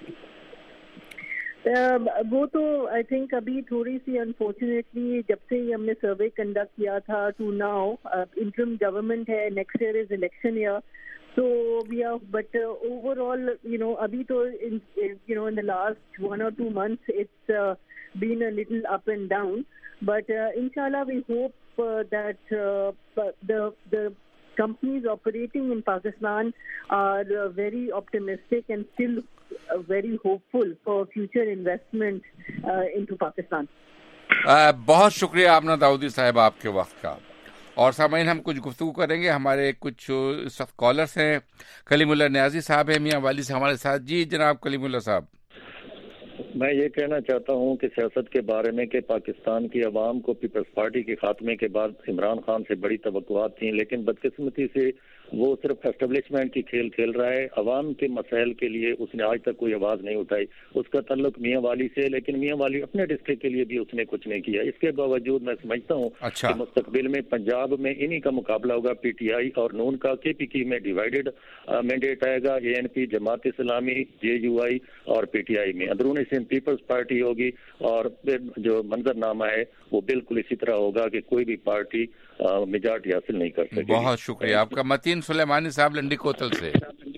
Speaker 16: وہ تو آئی تھنک ابھی تھوڑی سی انفارچونیٹلی جب سے ہم نے سروے کنڈکٹ کیا تھا ٹو ناؤ انٹرم گورنمنٹ ہے، next year is election year. So we are, but uh, overall, you know, abhi to in, you know, in the last one or two months, it's uh, been a little up and down. But uh, inshallah, we hope uh, that uh, the the companies operating in Pakistan are uh, very optimistic and still uh, very hopeful for future investment uh, into Pakistan.
Speaker 1: uh, بہت شکریہ آمنہ داؤدی صاحب آپ کے وقت کا. اور سامعین، ہم کچھ گفتگو کریں گے. ہمارے کچھ اس وقت کالرس ہیں. کلیم اللہ نیازی صاحب ہیں میاں والی سے ہمارے ساتھ. جی جناب کلیم اللہ صاحب.
Speaker 13: میں یہ کہنا چاہتا ہوں کہ سیاست کے بارے میں کہ پاکستان کی عوام کو پیپلز پارٹی کے خاتمے کے بعد عمران خان سے بڑی توقعات تھیں، لیکن بدقسمتی سے وہ صرف اسٹیبلشمنٹ کی کھیل کھیل رہا ہے. عوام کے مسائل کے لیے اس نے آج تک کوئی آواز نہیں اٹھائی. اس کا تعلق میاں والی سے، لیکن میاں والی اپنے ڈسٹرکٹ کے لیے بھی اس نے کچھ نہیں کیا. اس کے باوجود میں سمجھتا ہوں
Speaker 1: اچھا.
Speaker 13: کہ مستقبل میں پنجاب میں انہی کا مقابلہ ہوگا، پی ٹی آئی اور نون کا. کے پی کی میں ڈیوائیڈڈ مینڈیٹ آئے گا، اے N P, Jamaat Islami, J you آئی اور پی ٹی آئی میں اندرونی سندھ پیپلز پارٹی ہوگی. اور جو منظر نامہ ہے وہ بالکل اسی طرح ہوگا کہ کوئی بھی پارٹی میجارٹی حاصل نہیں کر سکے.
Speaker 1: بہت شکریہ آپ کا. متین سلیمانی صاحب لنڈی کوتل سے.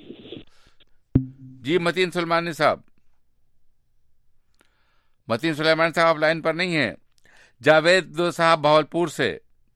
Speaker 1: جی متین سلیمانی صاحب. متین سلیمانی صاحب آپ لائن پر نہیں ہیں. جاوید صاحب بہاولپور سے.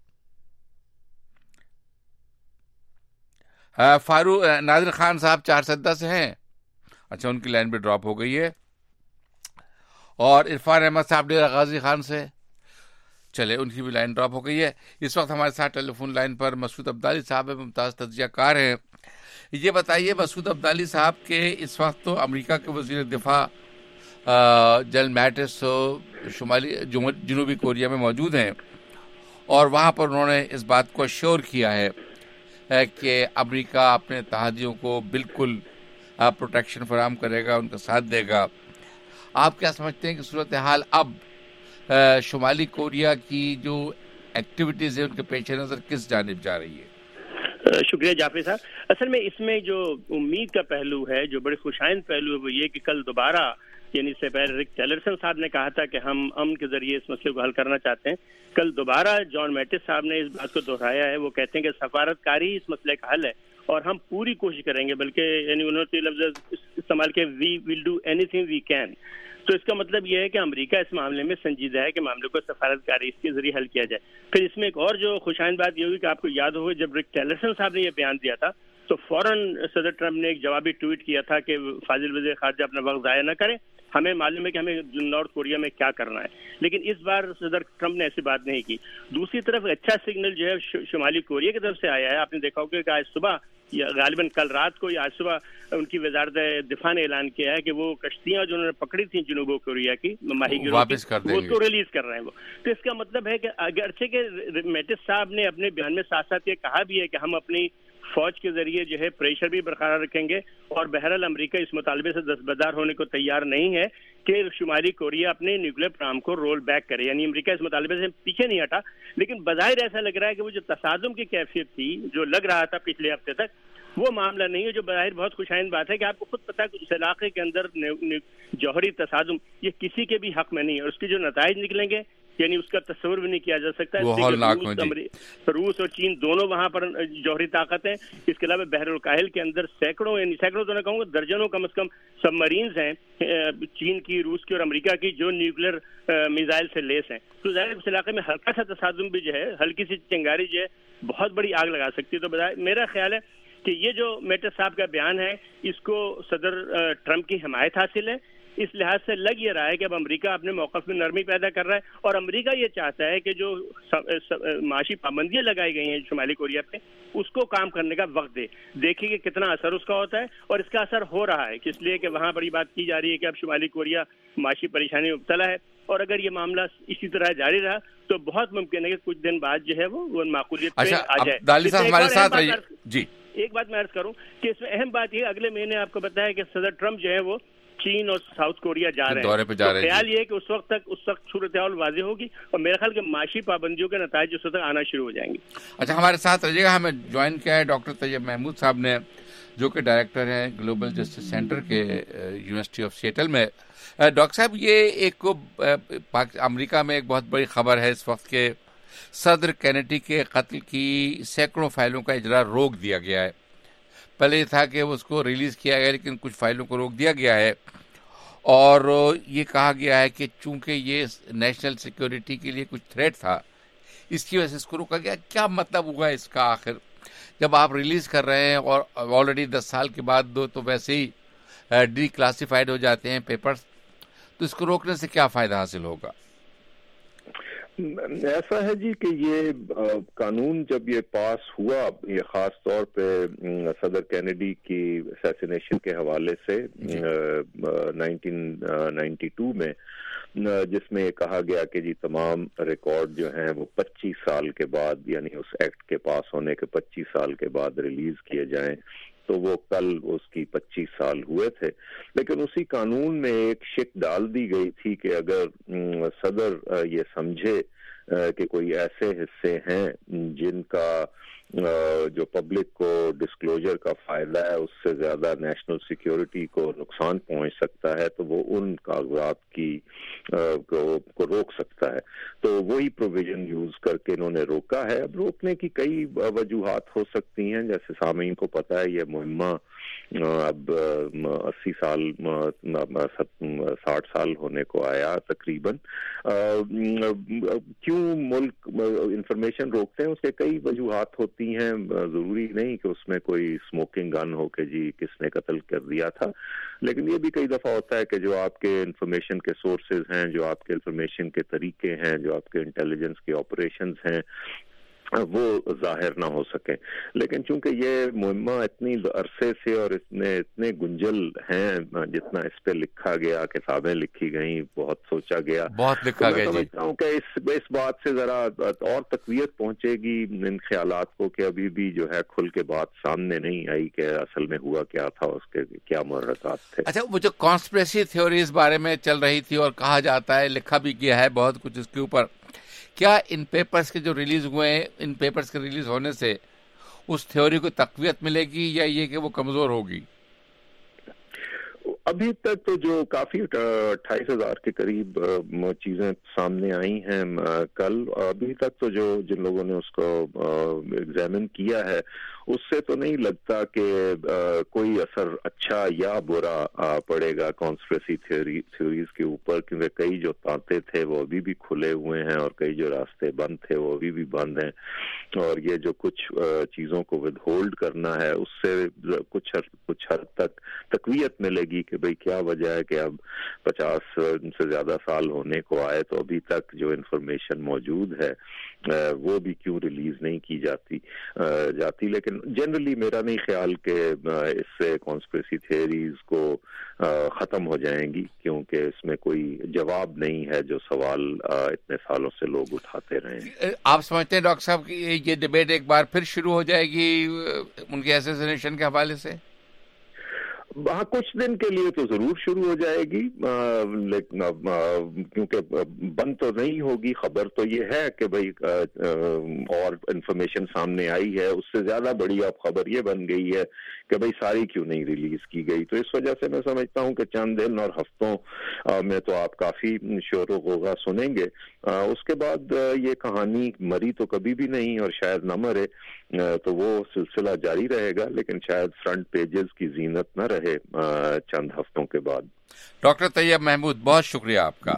Speaker 1: فاروق نادر خان صاحب چار سدہ سے ہیں. اچھا، ان کی لائن بھی ڈراپ ہو گئی ہے. اور عرفان احمد صاحب ڈیرہ غازی خان سے. چلے، ان کی بھی لائن ڈراپ ہو گئی ہے. اس وقت ہمارے ساتھ ٹیلی فون لائن پر مسعود عبدالی صاحب ممتاز تجزیہ کار ہیں. یہ بتائیے مسعود عبدالی صاحب کہ اس وقت تو امریکہ کے وزیر دفاع جنرل میٹس شمالی جنوبی کوریا میں موجود ہیں، اور وہاں پر انہوں نے اس بات کو اشور کیا ہے کہ امریکہ اپنے اتحادیوں کو بالکل پروٹیکشن فراہم کرے گا، ان کا ساتھ دے گا. آپ کیا سمجھتے ہیں کہ صورتحال اب شمالی کوریا کی جو ایکٹیویٹیز ہیں ان کے پیش نظر کس جانب جا رہی ہے؟
Speaker 17: شکریہ جعفری صاحب. اصل میں اس میں جو امید کا پہلو ہے، جو بڑی خوشائند پہلو ہے، وہ یہ کہ کل دوبارہ یعنی اس سے پہلے رک ٹیلرسن صاحب نے کہا تھا کہ ہم امن کے ذریعے اس مسئلے کو حل کرنا چاہتے ہیں. کل دوبارہ جان میٹس صاحب نے اس بات کو دہرایا ہے. وہ کہتے ہیں کہ سفارت کاری اس مسئلے کا حل ہے اور ہم پوری کوشش کریں گے، بلکہ یعنی انہوں نے لفظ استعمال کیا، we will do anything we can. تو اس کا مطلب یہ ہے کہ امریکہ اس معاملے میں سنجیدہ ہے کہ معاملے کو سفارتکاری اس کے ذریعے حل کیا جائے. پھر اس میں ایک اور جو خوشائند بات یہ ہوئی کہ آپ کو یاد ہوگا جب رک ٹیلرسن صاحب نے یہ بیان دیا تھا تو فوراً صدر ٹرمپ نے ایک جوابی ٹویٹ کیا تھا کہ فاضل وزیر خارجہ اپنا وقت ضائع نہ کریں, ہمیں معلوم ہے کہ ہمیں نارتھ کوریا میں کیا کرنا ہے. لیکن اس بار صدر ٹرمپ نے ایسی بات نہیں کی. دوسری طرف اچھا سگنل جو ہے شمالی کوریا کی طرف سے آیا ہے. آپ نے دیکھا ہوگا کہ آج صبح یا غالباً کل رات کو یا آج صبح ان کی وزارت دفاع نے اعلان کیا ہے کہ وہ کشتیاں جو انہوں نے پکڑی تھیں جنوبی کوریا کی ماہی گیروں کی وہ تو ریلیز کر رہے ہیں وہ. تو اس کا مطلب ہے کہ اگرچہ کہ میٹس صاحب نے اپنے بیان میں ساتھ ساتھ یہ کہا بھی ہے کہ ہم اپنی فوج کے ذریعے جو ہے پریشر بھی برقرار رکھیں گے اور بہرحال امریکہ اس مطالبے سے دستبردار ہونے کو تیار نہیں ہے کہ شمالی کوریا اپنے نیوکلیر پروگرام کو رول بیک کرے. یعنی امریکہ اس مطالبے سے پیچھے نہیں ہٹا, لیکن بظاہر ایسا لگ رہا ہے کہ وہ جو تصادم کی کیفیت تھی جو لگ رہا تھا پچھلے ہفتے تک وہ معاملہ نہیں ہے, جو بظاہر بہت خوشائند بات ہے کہ آپ کو خود پتا ہے کہ اس علاقے کے اندر جوہری تصادم یہ کسی کے بھی حق میں نہیں ہے اور اس کے جو نتائج نکلیں گے یعنی اس کا تصور بھی نہیں کیا جا سکتا. روس اور چین دونوں وہاں پر جوہری طاقت ہیں. اس کے علاوہ بحر الکاہل کے اندر سینکڑوں یعنی سینکڑوں تو نہ کہوں گا درجنوں کم از کم سب مرینز ہیں چین کی, روس کی اور امریکہ کی جو نیوکلیر میزائل سے لیس ہیں. تو ظاہر اس علاقے میں ہلکا سا تصادم بھی جو ہے ہلکی سی چنگاری جو ہے بہت بڑی آگ لگا سکتی ہے. تو میرا خیال ہے کہ یہ جو میٹس صاحب کا بیان ہے اس کو صدر ٹرمپ کی حمایت حاصل ہے. اس لحاظ سے لگ یہ رہا ہے کہ اب امریکہ اپنے موقف میں نرمی پیدا کر رہا ہے اور امریکہ یہ چاہتا ہے کہ جو معاشی پابندیاں لگائی گئی ہیں شمالی کوریا پہ اس کو کام کرنے کا وقت دے. دیکھیں کہ کتنا اثر اس کا ہوتا ہے اور اس کا اثر ہو رہا ہے اس لیے کہ وہاں بڑی بات کی جا رہی ہے کہ اب شمالی کوریا معاشی پریشانی میں مبتلا ہے اور اگر یہ معاملہ اسی طرح جاری رہا تو بہت ممکن ہے کہ کچھ دن بعد جو ہے وہ معقولیت پہ آ جائے.
Speaker 1: جی
Speaker 17: ایک بات میں عرض کروں کہ اس میں اہم بات یہ اگلے مہینے آپ کو بتایا کہ صدر ٹرمپ جو ہے وہ چین اور ساؤتھ کوریا جا رہے ہیں. تو خیال یہ ہے کہ اس وقت تک اس وقت صورتحال واضح ہوگی اور میرے خیال کے معاشی پابندیوں کے نتائج اس وقت آنا شروع ہو جائیں گے.
Speaker 1: اچھا ہمارے ساتھ رہیے گا, ہمیں جوائن کیا ہے ڈاکٹر طیب محمود صاحب نے جو کہ ڈائریکٹر ہیں گلوبل جسٹس سینٹر کے یونیورسٹی آف سیٹل میں. ڈاکٹر صاحب یہ ایک امریکہ میں ایک بہت بڑی خبر ہے اس وقت کے صدر کینیڈی کے قتل کی سینکڑوں فائلوں کا اجرا روک دیا گیا ہے. پہلے یہ تھا کہ اس کو ریلیز کیا گیا لیکن کچھ فائلوں کو روک دیا گیا ہے اور یہ کہا گیا ہے کہ چونکہ یہ نیشنل سیکیورٹی کے لیے کچھ تھریٹ تھا اس کی وجہ سے اس کو روکا گیا. کیا مطلب ہوا اس کا آخر جب آپ ریلیز کر رہے ہیں اور آلریڈی دس سال کے بعد دو تو ویسے ہی ڈی کلاسیفائڈ ہو جاتے ہیں پیپرز, تو اس کو روکنے سے کیا فائدہ حاصل ہوگا؟
Speaker 5: ایسا ہے جی کہ یہ قانون جب یہ پاس ہوا یہ خاص طور پہ صدر کینیڈی کی اسیسینیشن کے حوالے سے نائنٹین نائنٹی ٹو میں, جس میں یہ کہا گیا کہ جی تمام ریکارڈ جو ہیں وہ پچیس سال کے بعد یعنی اس ایکٹ کے پاس ہونے کے پچیس سال کے بعد ریلیز کیے جائیں, تو وہ کل اس کی پچیس سال ہوئے تھے. لیکن اسی قانون میں ایک شک ڈال دی گئی تھی کہ اگر صدر یہ سمجھے کہ کوئی ایسے حصے ہیں جن کا جو پبلک کو ڈسکلوجر کا فائدہ ہے اس سے زیادہ نیشنل سیکیورٹی کو نقصان پہنچ سکتا ہے تو وہ ان کاغذات کی کو روک سکتا ہے. تو وہی پروویژن یوز کر کے انہوں نے روکا ہے. اب روکنے کی کئی وجوہات ہو سکتی ہیں, جیسے سامعین کو پتہ ہے یہ مہمہ اب اسی سال ساٹھ سال ہونے کو آیا تقریباً. کیوں ملک انفارمیشن روکتے ہیں اس کے کئی وجوہات ہوتی ہیں. ضروری نہیں کہ اس میں کوئی اسموکنگ گن ہو کہ جی کس نے قتل کر دیا تھا, لیکن یہ بھی کئی دفعہ ہوتا ہے کہ جو آپ کے انفارمیشن کے سورسز ہیں, جو آپ کے انفارمیشن کے طریقے ہیں, جو آپ کے انٹیلیجنس کے آپریشنز ہیں وہ ظاہر نہ ہو سکیں. لیکن چونکہ یہ مہمہ اتنی عرصے سے اور اتنے اتنے گنجل ہیں, جتنا اس پہ لکھا گیا, کتابیں لکھی گئیں, بہت سوچا گیا,
Speaker 1: بہت لکھا گیا,
Speaker 5: میں سمجھتا ہوں کہ اس اس بات سے ذرا اور تقویت پہنچے گی ان خیالات کو کہ ابھی بھی جو ہے کھل کے بات سامنے نہیں آئی کہ اصل میں ہوا کیا تھا, اس کے کیا محرکات تھے.
Speaker 1: اچھا وہ جو کانسپریسی تھیوری اس بارے میں چل رہی تھی اور کہا جاتا ہے, لکھا بھی کیا ہے بہت کچھ اس کے اوپر, کیا ان پیپرز کے جو ریلیز ہوئے ہیں ان پیپرز کے ریلیز ہونے سے اس تھیوری کو تقویت ملے گی یا یہ کہ وہ کمزور ہوگی؟
Speaker 18: ابھی تک تو جو کافی اٹھائیس ہزار کے قریب چیزیں سامنے آئی ہیں کل، ابھی تک تو جو جن لوگوں نے اس کو ایگزامن کیا ہے اس سے تو نہیں لگتا کہ کوئی اثر اچھا یا برا پڑے گا کانسپریسی تھیوریز کے اوپر، کیونکہ کئی جو تانتے تھے وہ ابھی بھی کھلے ہوئے ہیں اور کئی جو راستے بند تھے وہ ابھی بھی بند ہیں، اور یہ جو کچھ چیزوں کو ود ہولڈ کرنا ہے اس سے کچھ کچھ حد تک تقویت ملے گی کہ بھئی کیا وجہ ہے کہ اب پچاس سے زیادہ سال ہونے کو آئے تو ابھی تک جو انفارمیشن موجود ہے وہ بھی کیوں ریلیز نہیں کی جاتی جاتی لیکن جنرلی میرا نہیں خیال کہ اس سے کانسپریسی تھیوریز کو ختم ہو جائیں گی، کیونکہ اس میں کوئی جواب نہیں ہے جو سوال اتنے سالوں سے لوگ اٹھاتے رہے ہیں۔
Speaker 1: آپ سمجھتے ہیں ڈاکٹر صاحب کہ یہ ڈیبیٹ ایک بار پھر شروع ہو جائے گی ان کے اسیسینیشن کے حوالے سے؟
Speaker 18: ہاں، کچھ دن کے لیے تو ضرور شروع ہو جائے گی، لیکن کیونکہ بند تو نہیں ہوگی۔ خبر تو یہ ہے کہ بھئی اور انفارمیشن سامنے آئی ہے، اس سے زیادہ بڑی اب خبر یہ بن گئی ہے کہ بھئی ساری کیوں نہیں ریلیز کی گئی۔ تو اس وجہ سے میں سمجھتا ہوں کہ چند دن اور ہفتوں میں تو آپ کافی شور و غوغا سنیں گے، اس کے بعد یہ کہانی مری تو کبھی بھی نہیں اور شاید نہ مرے، تو وہ سلسلہ جاری رہے گا، لیکن شاید فرنٹ پیجز کی زینت نہ رہے چند ہفتوں کے بعد۔
Speaker 1: ڈاکٹر طیب محمود، بہت شکریہ آپ کا۔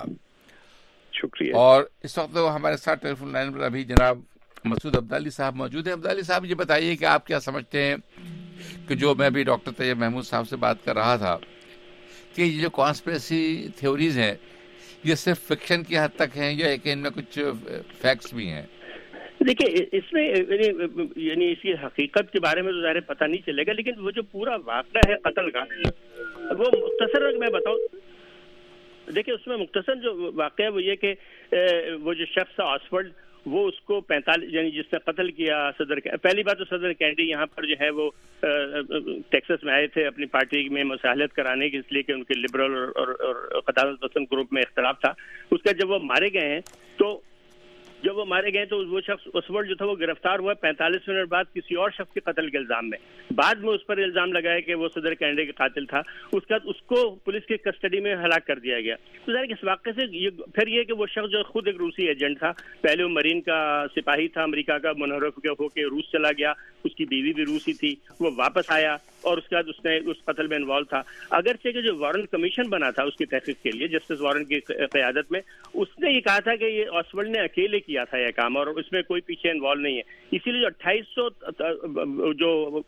Speaker 18: شکریہ۔
Speaker 1: اور اس وقت ہمارے ساتھ ٹیلی فون لائن پر ابھی جناب مسعود عبدالی صاحب موجود ہیں۔ عبدالی صاحب، یہ بتائیے کہ آپ کیا سمجھتے ہیں کہ جو میں بھی ڈاکٹر طیب محمود صاحب سے بات کر رہا تھا کہ یہ جو کانسپریسی تھیوریز ہیں یہ صرف فکشن کی حد تک ہیں یا کہ ان میں کچھ فیکٹس بھی ہیں؟
Speaker 17: دیکھیے، اس میں یعنی اس کی حقیقت کے بارے میں تو ظاہر پتہ نہیں چلے گا، لیکن وہ جو پورا واقعہ ہے قتل کا وہ مختصر میں بتاؤں۔ دیکھیے، اس میں مختصر جو واقعہ ہے وہ یہ کہ وہ جو شخص آکسفورڈ وہ اس کو پینتالیس یعنی جس نے قتل کیا صدر، پہلی بات تو صدر کینیڈی یہاں پر جو ہے وہ ٹیکساس میں آئے تھے اپنی پارٹی میں مساہلت کرانے کے، اس لیے کہ ان کے لبرل اور قدامت پسند گروپ میں اختلاف تھا۔ اس کا جب وہ مارے گئے ہیں تو جب وہ مارے گئے تو وہ شخص آکسفورڈ جو تھا وہ گرفتار ہوا پینتالیس منٹ بعد کسی اور شخص کے قتل کے الزام میں۔ بعد میں اس پر الزام لگایا کہ وہ صدر کینیڈا کے قاتل تھا، اس کے بعد اس کو پولیس کی کسٹڈی میں ہلاک کر دیا گیا۔ تو ظاہر اس واقعے سے یہ پھر یہ کہ وہ شخص جو خود ایک روسی ایجنٹ تھا، پہلے وہ مرین کا سپاہی تھا امریکہ کا، منحرف ہو کے روس چلا گیا، اس کی بیوی بھی روسی تھی، وہ واپس آیا اور اس کے بعد اس نے اس قتل میں انوالو تھا۔ اگرچہ کہ جو وارن کمیشن بنا تھا اس کی تحقیق کے لیے جسٹس وارن کی قیادت میں، اس نے یہ کہا تھا کہ یہ آکسفورڈ نے اکیلے کیا تھا یہ کام اور اس میں کوئی پیچھے انوالو نہیں ہے۔ اسی لیے جو اٹھائیس سو جو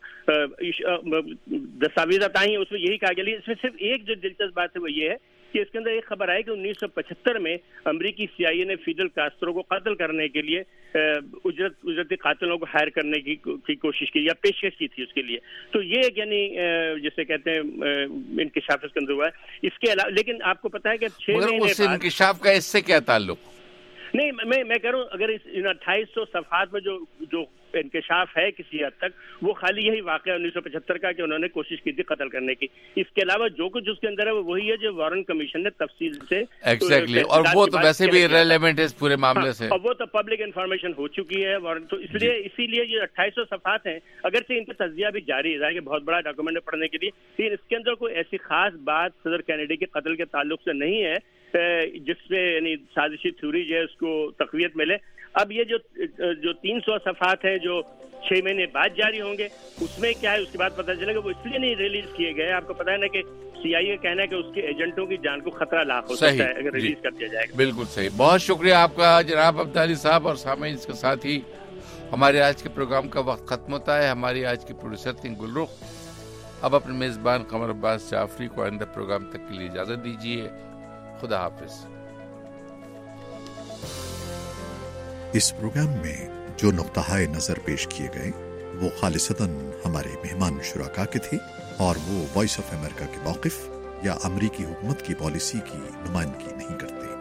Speaker 17: دستاویزات آئی ہیں اس میں یہی کہا گیا۔ اس میں صرف ایک جو دلچسپ بات ہے وہ یہ ہے کہ اس کے اندر ایک خبر آئی کہ انیس سو پچہتر میں امریکی سی آئی اے نے فیڈل کاسٹرو کو قتل کرنے کے لیے اجرت اجرتی قاتلوں کو ہائر کرنے کی کی کوشش کی یا پیشکش کی تھی اس کے لیے۔ تو یہ یعنی جسے کہتے ہیں انکشاف اس کے اندر ہوا ہے۔ اس کے علاوہ لیکن آپ کو پتا ہے کہ چھ مہینے بعد
Speaker 1: انکشاف کا اس سے کیا تعلق؟
Speaker 17: نہیں، میں میں کہہ رہا ہوں اگر اس اٹھائیس سو صفحات میں جو جو انکشاف ہے کسی حد تک وہ خالی یہی واقعہ انیس سو پچہتر کا کہ انہوں نے کوشش کی تھی قتل کرنے کی۔ اس کے علاوہ جو کچھ اس کے اندر ہے وہ وہی ہے جو وارن کمیشن نے تفصیل سے
Speaker 1: ایگزیکٹلی، اور وہ تو ویسے بھی ریلیونٹ ہے اس پورے معاملے سے،
Speaker 17: اور وہ تو پبلک انفارمیشن ہو چکی ہے وارن۔ تو اس لیے اسی لیے یہ اٹھائیس سو صفحات ہیں، اگرچہ ان کا تجزیہ بھی جاری ہے کہ بہت بڑا ڈاکومنٹ ہے پڑھنے کے لیے، لیکن اس کے اندر کوئی ایسی خاص بات صدر کینیڈی کے قتل کے تعلق سے نہیں ہے جس میں یعنی سازشی تھیوری جو ہے اس کو تقویت ملے۔ اب یہ جو جو تین سو صفحات ہیں جو چھ مہینے بعد جاری ہوں گے اس میں کیا ہے اس کے بعد پتہ چلے گا۔ وہ اس لیے نہیں ریلیز کیے گئے، آپ کو پتا ہے نا کہ سی آئی اے کہنا ہے کہ اس کے ایجنٹوں کی جان کو خطرہ لاحق ہو سکتا ہے اگر ریلیز کر دیا جائے گا۔
Speaker 1: بالکل صحیح، بہت شکریہ آپ کا جناب عبدالی صاحب۔ اور سامعین، اس کے ساتھ ہی ہمارے آج کے پروگرام کا وقت ختم ہوتا ہے۔ ہماری آج کی پروڈیوسر تھیں گلرخ، اب اپنے میزبان قمر عباس جعفری کو آئندہ پروگرام تک کے لیے اجازت دیجیے۔ خدا حافظ۔
Speaker 19: اس پروگرام میں جو نقطہ نظر پیش کیے گئے وہ خالصتاً ہمارے مہمان شرکاء کے تھے اور وہ وائس آف امریکہ کے موقف یا امریکی حکومت کی پالیسی کی نمائندگی نہیں کرتے۔